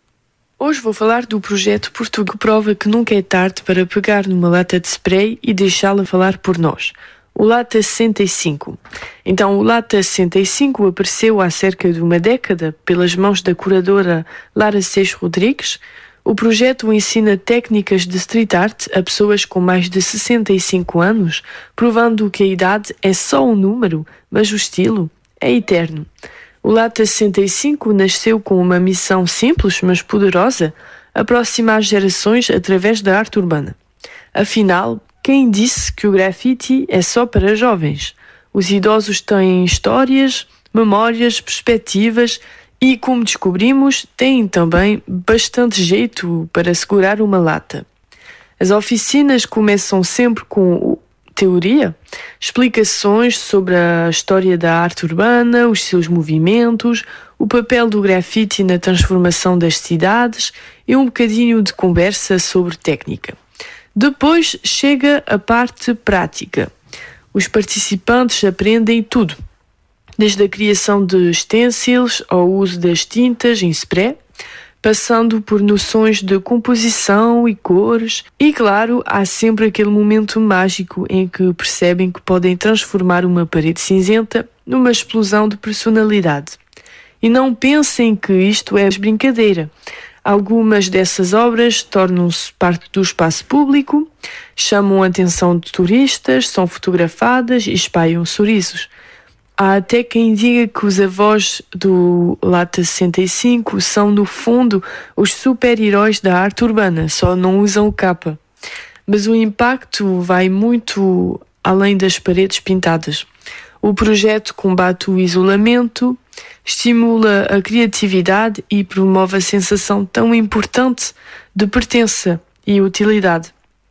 Hoje vou falar do projeto Portugal, que prova que nunca é tarde para pegar numa lata de spray e deixá-la falar por nós. O Lata sessenta e cinco. Então, o Lata sessenta e cinco apareceu há cerca de uma década pelas mãos da curadora Lara Seixas Rodrigues. O projeto ensina técnicas de street art a pessoas com mais de sessenta e cinco anos, provando que a idade é só um número, mas o estilo é eterno. O Lata sessenta e cinco nasceu com uma missão simples, mas poderosa: aproximar gerações através da arte urbana. Afinal, quem disse que o grafite é só para jovens? Os idosos têm histórias, memórias, perspectivas e, como descobrimos, têm também bastante jeito para segurar uma lata. As oficinas começam sempre com teoria, explicações sobre a história da arte urbana, os seus movimentos, o papel do grafite na transformação das cidades e um bocadinho de conversa sobre técnica. Depois chega a parte prática. Os participantes aprendem tudo, desde a criação de stencils ao uso das tintas em spray, passando por noções de composição e cores, e claro, há sempre aquele momento mágico em que percebem que podem transformar uma parede cinzenta numa explosão de personalidade. E não pensem que isto é brincadeira. Algumas dessas obras tornam-se parte do espaço público, chamam a atenção de turistas, são fotografadas e espalham sorrisos. Há até quem diga que os avós do Lata sessenta e cinco são, no fundo, os super-heróis da arte urbana, só não usam capa. Mas o impacto vai muito além das paredes pintadas. O projeto combate o isolamento, estimula a criatividade e promove a sensação tão importante de pertença e utilidade.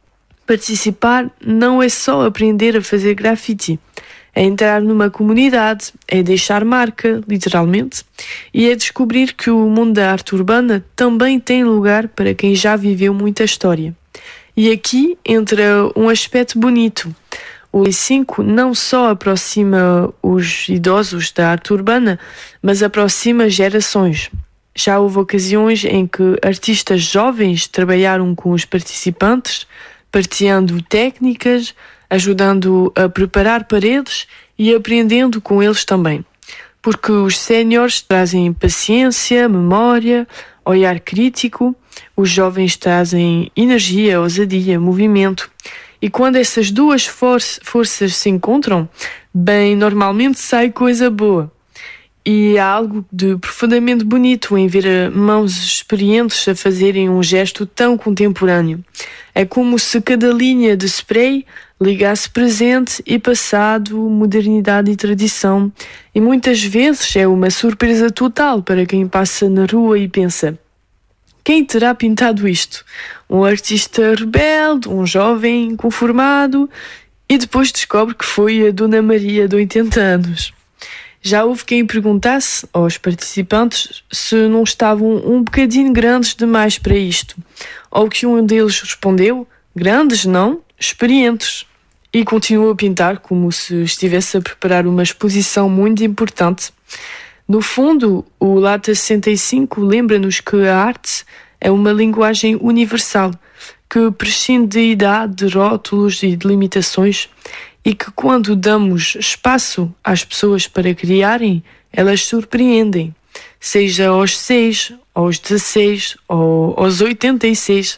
Participar não é só aprender a fazer grafite. É entrar numa comunidade, é deixar marca, literalmente, e é descobrir que o mundo da arte urbana também tem lugar para quem já viveu muita história. E aqui entra um aspecto bonito. O I cinco não só aproxima os idosos da arte urbana, mas aproxima gerações. Já houve ocasiões em que artistas jovens trabalharam com os participantes, partilhando técnicas, ajudando a preparar paredes e aprendendo com eles também. Porque os séniores trazem paciência, memória, olhar crítico, os jovens trazem energia, ousadia, movimento. E quando essas duas for- forças se encontram, bem, normalmente sai coisa boa. E há algo de profundamente bonito em ver mãos experientes a fazerem um gesto tão contemporâneo. É como se cada linha de spray ligasse presente e passado, modernidade e tradição. E muitas vezes é uma surpresa total para quem passa na rua e pensa: quem terá pintado isto? Um artista rebelde, um jovem inconformado, e depois descobre que foi a Dona Maria de oitenta anos. Já houve quem perguntasse aos participantes se não estavam um bocadinho grandes demais para isto, ou que um deles respondeu: grandes não, experientes. E continuou a pintar como se estivesse a preparar uma exposição muito importante. No fundo, o Lata sessenta e cinco lembra-nos que a arte é uma linguagem universal, que prescinde de idade, de rótulos e de limitações, e que quando damos espaço às pessoas para criarem, elas surpreendem, seja aos seis, aos dezasseis ou aos oitenta e seis.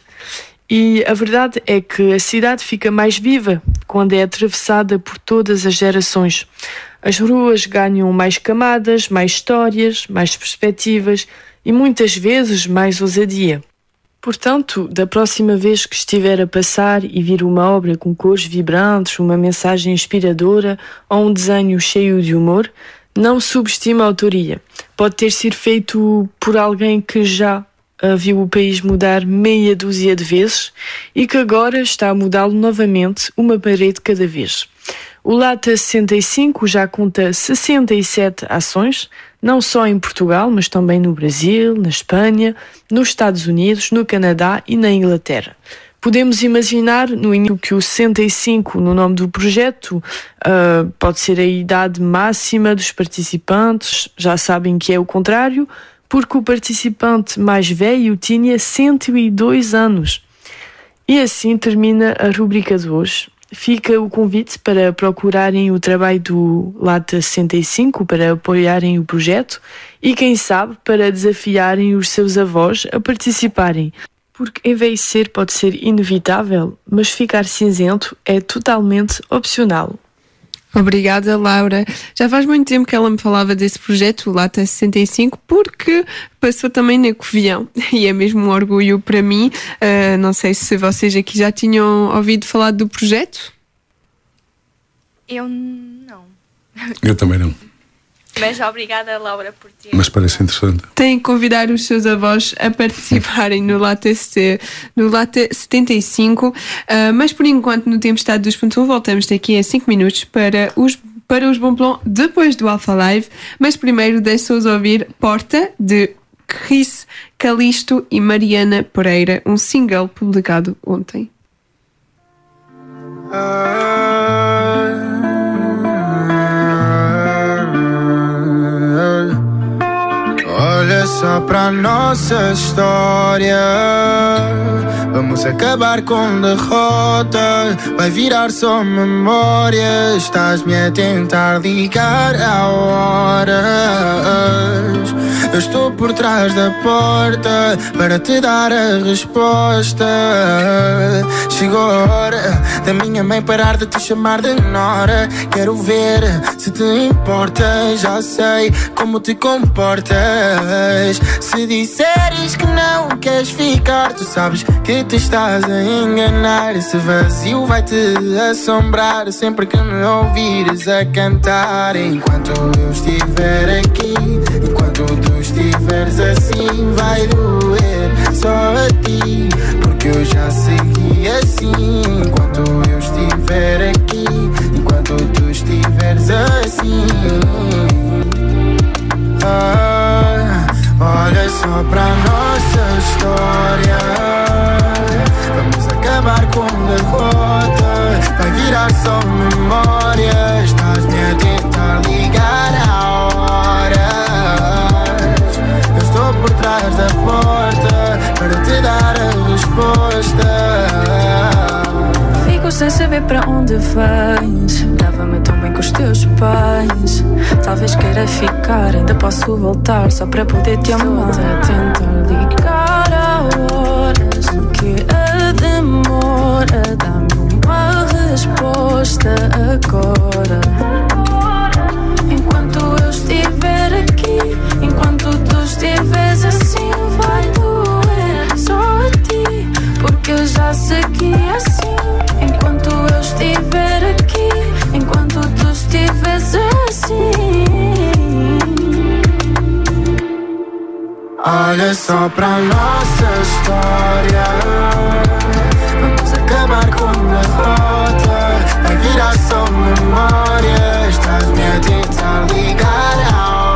E a verdade é que a cidade fica mais viva quando é atravessada por todas as gerações. As ruas ganham mais camadas, mais histórias, mais perspectivas e muitas vezes mais ousadia. Portanto, da próxima vez que estiver a passar e vir uma obra com cores vibrantes, uma mensagem inspiradora ou um desenho cheio de humor, não subestime a autoria. Pode ter sido feito por alguém que já viu o país mudar meia dúzia de vezes e que agora está a mudá-lo novamente, uma parede cada vez. O Lata sessenta e cinco já conta sessenta e sete ações, não só em Portugal, mas também no Brasil, na Espanha, nos Estados Unidos, no Canadá e na Inglaterra. Podemos imaginar no início que o sessenta e cinco no nome do projeto uh, pode ser a idade máxima dos participantes, já sabem que é o contrário, porque o participante mais velho tinha cento e dois anos. E assim termina a rubrica de hoje. Fica o convite para procurarem o trabalho do Lata sessenta e cinco, para apoiarem o projeto e, quem sabe, para desafiarem os seus avós a participarem. Porque envelhecer pode ser inevitável, mas ficar cinzento é totalmente opcional. Obrigada, Laura. Já faz muito tempo que ela me falava desse projeto, o Lata sessenta e cinco, porque passou também na Covilhão e é mesmo um orgulho para mim. Uh, não sei se vocês aqui já tinham ouvido falar do projeto. Eu não. Eu também não. Mas obrigada, Laura, por ter... Mas parece interessante. Tem que convidar os seus avós a participarem no Lata, no Lata setenta e cinco, uh, mas por enquanto no Tempestade dois ponto um voltamos daqui a cinco minutos para os, para os Bom Plon depois do Alpha Live, mas primeiro deixo-os ouvir Porta, de Chris Calisto e Mariana Pereira, um single publicado ontem. Olha só pra nossa história, vamos acabar com derrota, vai virar só memória. Estás-me a tentar ligar a horas, eu estou por trás da porta para te dar a resposta. Chegou a hora da minha mãe parar de te chamar de nora. Quero ver se te importa, já sei como te comportas. Se disseres que não queres ficar, tu sabes que te estás a enganar. Esse vazio vai te assombrar sempre que me ouvires a cantar. Enquanto eu estiver aqui, enquanto tu estiveres assim, vai doer só a ti, porque eu já segui assim. Enquanto eu estiver aqui, enquanto tu estiveres assim. Ah, olha só pra nossa história, vamos acabar com derrota, vai virar só memória. Estás-me a tentar ligar a horas, eu estou por trás da porta para te dar a resposta. Fico sem saber para onde vais, dava-me tão bem com os teus pais. Talvez queira ficar, ainda posso voltar só para poder te amar. Estou a tentar ligar a horas, que a demora, dá-me uma resposta agora. Enquanto eu estiver aqui, olha só para a nossa história. Vamos acabar com a derrota, vai virar só memória. Estás-me a tentar ligar a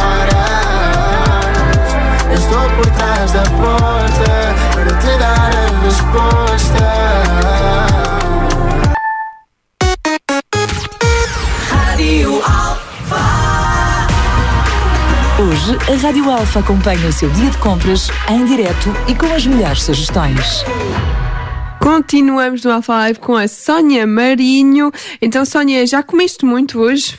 horas. Eu estou por trás da porta para te dar a resposta. Rádio Alfa. Hoje a Rádio Alfa acompanha o seu dia de compras em direto e com as melhores sugestões. Continuamos no Alfa Live com a Sónia Marinho. Então, Sónia, já comeste muito hoje?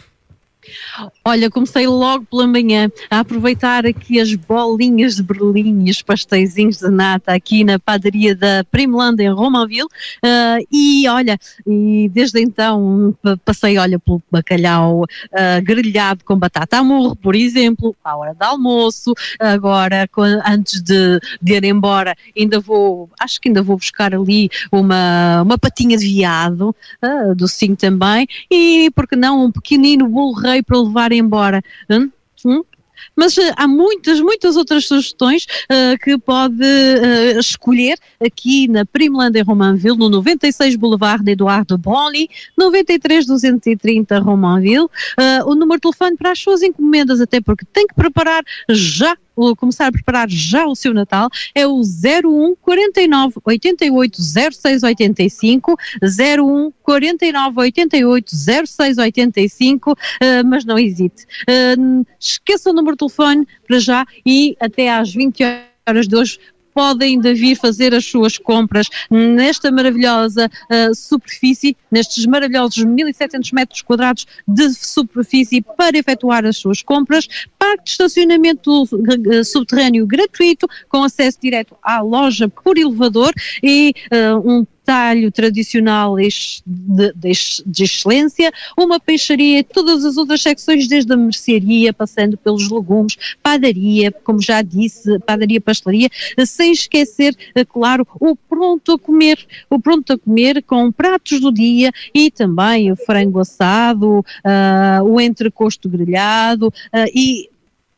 Olha, comecei logo pela manhã a aproveitar aqui as bolinhas de Berlim e os pasteizinhos de nata aqui na padaria da Primeland em Romainville, uh, e olha, e desde então passei, olha, pelo bacalhau uh, grelhado com batata à murro, por exemplo, à hora do almoço. Agora, antes de, de ir embora, ainda vou, acho que ainda vou buscar ali uma, uma patinha de veado, uh, docinho também, e, porque não, um pequenino bolo rei para levar embora. Hum? Hum? Mas uh, há muitas, muitas outras sugestões uh, que pode uh, escolher aqui na Primeland em Romainville, no noventa e seis Boulevard de Eduardo Broglie, noventa e três duzentos e trinta Romainville. Uh, o número de telefone para as suas encomendas, até porque tem que preparar já, ou começar a preparar já o seu Natal, é o zero um quarenta e nove oitenta e oito zero seis oitenta e cinco, zero um quarenta e nove oitenta e oito zero seis oitenta e cinco, uh, mas não hesite. Uh, esqueça o número de telefone para já e até às vinte horas de hoje podem ainda vir fazer as suas compras nesta maravilhosa uh, superfície, nestes maravilhosos mil e setecentos metros quadrados de superfície para efetuar as suas compras. Parque de estacionamento uh, subterrâneo gratuito, com acesso direto à loja por elevador e uh, um talho tradicional de, de, de excelência, uma peixaria e todas as outras secções, desde a mercearia, passando pelos legumes, padaria, como já disse, padaria, pastelaria, sem esquecer, claro, o pronto a comer, o pronto a comer com pratos do dia e também o frango assado, uh, o entrecosto grelhado uh, e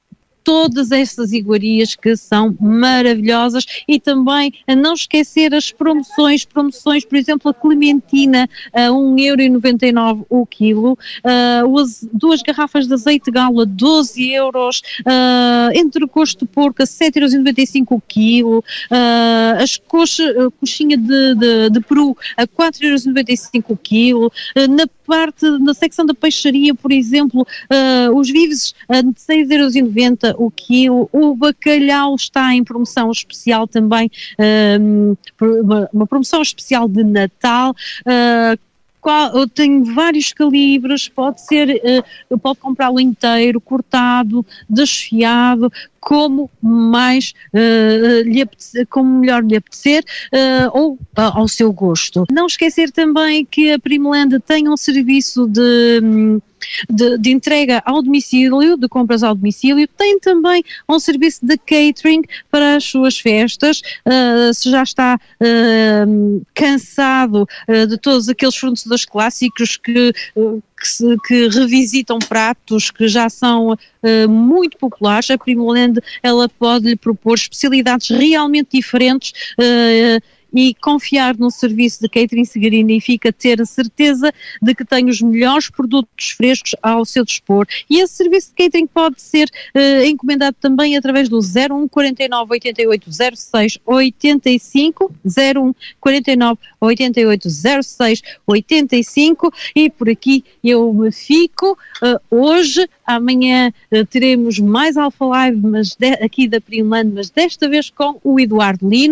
todas estas iguarias que são maravilhosas. E também a não esquecer as promoções, promoções, por exemplo, a clementina a um euro e noventa e nove o quilo, uh, duas garrafas de azeite gala doze euros, uh, entrecosto de porco a sete euros e noventa e cinco o quilo, uh, as coxa, a coxinha de, de, de peru a quatro euros e noventa e cinco o quilo, uh, na parte, na secção da peixaria, por exemplo, uh, os vives a seis euros e noventa o quilo, o bacalhau está em promoção especial também, um, uma, uma promoção especial de Natal. Uh, qual, eu tenho vários calibres, pode ser, uh, pode comprá-lo inteiro, cortado, desfiado, como mais uh, lhe apetecer, como melhor lhe apetecer, uh, ou uh, ao seu gosto. Não esquecer também que a Primeland tem um serviço de, de, de entrega ao domicílio, de compras ao domicílio, tem também um serviço de catering para as suas festas. Uh, se já está uh, cansado uh, de todos aqueles fornecedores clássicos que uh, Que, se, que revisitam pratos que já são uh, muito populares, a Primeland, ela pode-lhe propor especialidades realmente diferentes, uh, e confiar no serviço de catering significa ter a certeza de que tem os melhores produtos frescos ao seu dispor. E esse serviço de catering pode ser uh, encomendado também através do zero um quarenta e nove oitenta e oito zero seis oitenta e cinco, zero um quarenta e nove oitenta e oito zero seis oitenta e cinco, e por aqui eu me fico. Uh, hoje, amanhã uh, teremos mais Alfa Live, mas de, aqui da Primeland, mas desta vez com o Eduardo Lino.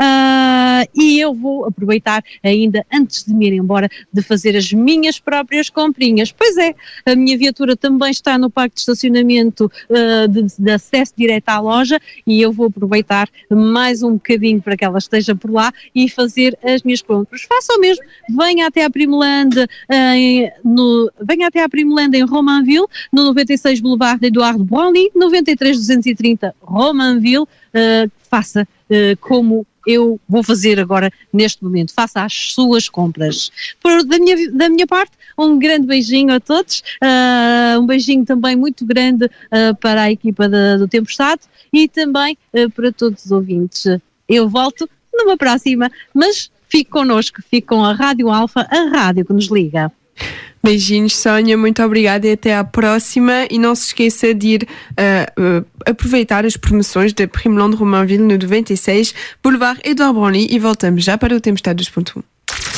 Uh, E eu vou aproveitar ainda, antes de me ir embora, de fazer as minhas próprias comprinhas. Pois é, a minha viatura também está no parque de estacionamento uh, de, de acesso direto à loja, e eu vou aproveitar mais um bocadinho para que ela esteja por lá e fazer as minhas compras. Faça o mesmo, venha até à Primeland, uh, no, venha até à Primeland em Romainville, no noventa e seis Boulevard de Eduardo Broglie, noventa e três duzentos e trinta Romainville. Uh, faça uh, como eu vou fazer agora neste momento, faça as suas compras. Por, da, minha, da minha parte, Um grande beijinho a todos, uh, um beijinho também muito grande uh, para a equipa de, do Tempestade e também uh, para todos os ouvintes. Eu volto numa próxima, mas fique connosco, fique com a Rádio Alfa, a rádio que nos liga. Beijinhos, Sónia, muito obrigada e até à próxima. E não se esqueça de ir uh, uh, aproveitar as promoções da Primeland Romainville no noventa e seis, Boulevard Edouard Branly, e voltamos já para o Tempestade dois ponto um.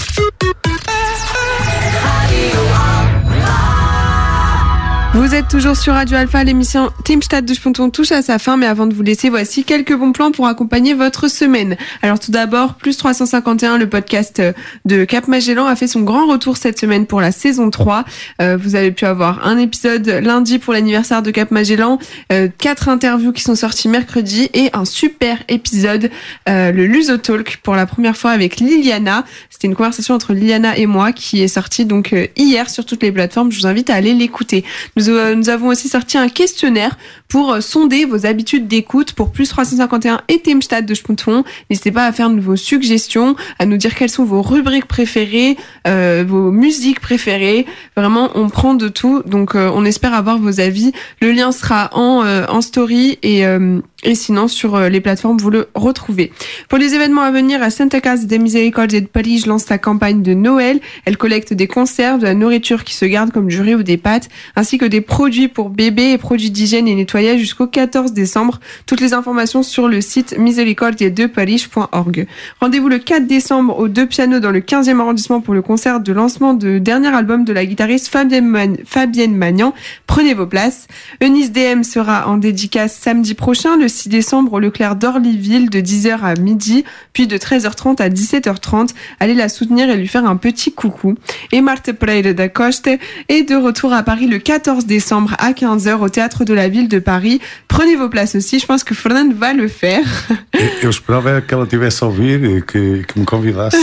Vous êtes toujours sur Radio Alpha, l'émission Tempestade deux point un touche à sa fin, mais avant de vous laisser, voici quelques bons plans pour accompagner votre semaine. Alors tout d'abord, Plus trois cent cinquante et un, le podcast de Cap Magellan, a fait son grand retour cette semaine pour la saison trois. Euh, vous avez pu avoir un épisode lundi pour l'anniversaire de Cap Magellan, euh, quatre interviews qui sont sorties mercredi et un super épisode, euh, le Luso Talk, pour la première fois avec Liliana. C'était une conversation entre Liliana et moi qui est sortie donc euh, hier sur toutes les plateformes. Je vous invite à aller l'écouter. Nous Nous avons aussi sorti un questionnaire pour sonder vos habitudes d'écoute pour Plus trois cent cinquante et un et Tempestade deux point un. N'hésitez pas à faire de vos suggestions, à nous dire quelles sont vos rubriques préférées, euh, vos musiques préférées. Vraiment, on prend de tout. Donc, euh, on espère avoir vos avis. Le lien sera en, euh, en story et... Euh, Et sinon, sur les plateformes, vous le retrouvez. Pour les événements à venir, à Santa Casa de Misericordia de Paris lance sa campagne de Noël. Elle collecte des conserves, de la nourriture qui se garde comme du riz ou des pâtes, ainsi que des produits pour bébés et produits d'hygiène et nettoyage jusqu'au quatorze décembre. Toutes les informations sur le site misericordia de paris point org. Rendez-vous le quatre décembre au Deux Pianos dans le quinzième arrondissement pour le concert de lancement du dernier album de la guitariste Fabienne, Man- Fabienne Magnan. Prenez vos places. Eunice D M sera en dédicace samedi prochain, le six décembre au Leclerc d'Orlyville de dix heures à midi, puis de treize heures trente à dix-sept heures trente. Allez la soutenir et lui faire un petit coucou. Et Marthe Pereira da Costa est de retour à Paris le quatorze décembre à quinze heures au Théâtre de la Ville de Paris. Prenez vos places aussi, je pense que Fernando va le faire. Eu esperava que ela tivesse a ouvir e que, que me convidasse.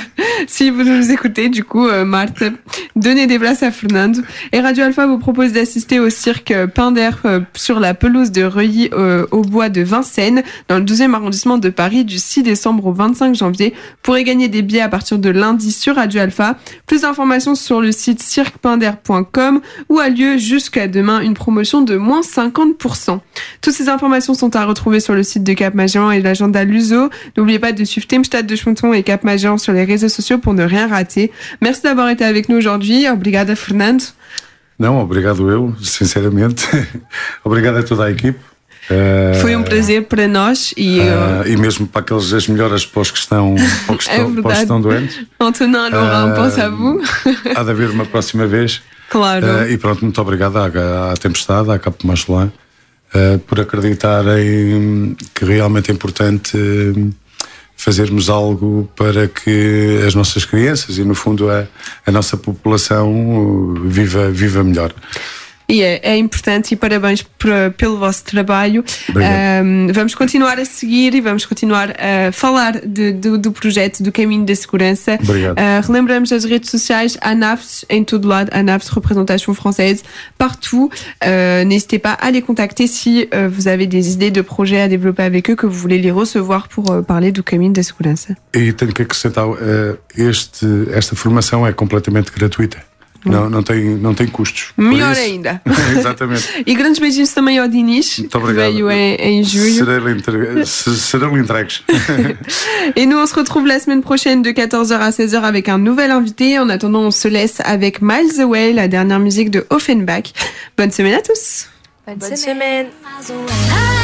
Si vous nous écoutez, du coup, euh, Marthe, donnez des places à Fernando. Et Radio Alpha vous propose d'assister au cirque Pinder euh, sur la pelouse de Reuilly euh, au bois de Vincennes, dans le douzième arrondissement de Paris, du six décembre au vingt-cinq janvier. Vous pourrez gagner des billets à partir de lundi sur Radio Alpha. Plus d'informations sur le site cirque pinder point com, où a lieu jusqu'à demain une promotion de moins cinquante pour cent. Toutes ces informations sont à retrouver sur le site de Cap Magellan et l'agenda Luso. N'oubliez pas de suivre Tempestade deux point un et Cap Magellan sur les réseaux sociaux pour ne rien rater. Merci d'avoir été avec nous aujourd'hui. Obrigada, Fernando. Não, obrigado eu, sinceramente. Obrigado a toda a equipe. Uh, Foi um prazer para nós e, uh, e mesmo para aqueles as melhoras para os que estão, para os que é estão, para os que estão doentes. Antonin, Laurent, uh, pense à vous. Há de haver uma próxima vez. Claro. Uh, e pronto, muito obrigado à, à Tempestade, à Cap Magellan, uh, por acreditarem que realmente é importante uh, fazermos algo para que as nossas crianças e no fundo a, a nossa população uh, viva, viva melhor. E é, é importante e parabéns por, pelo vosso trabalho. Um, vamos continuar a seguir e vamos continuar a falar de, do, do projeto do Caminho da Segurança. Uh, relembramos as redes sociais, A N A F S em todo lado, A N A F S Représentation Française, partout. Uh, n'hésitez pas à les contacter si uh, vous avez des idées de projets à développer avec eux, que vous voulez les recevoir pour uh, parler do Caminho da Segurança. E tenho que acrescentar, uh, este, esta formação é completamente gratuita. Não, não, tem, não tem custos. Melhor ainda. Exatamente. E grandes beijinhos também ao Dinis, Muito que veio em, em julho. Serão entregues. Et nous, on se retrouve la semaine prochaine de quatorze heures à seize heures avec un nouvel invité. En attendant, on se laisse avec Miles Away, la dernière musique de Offenbach. Bonne semaine à tous. Bonne, Bonne semaine. semaine.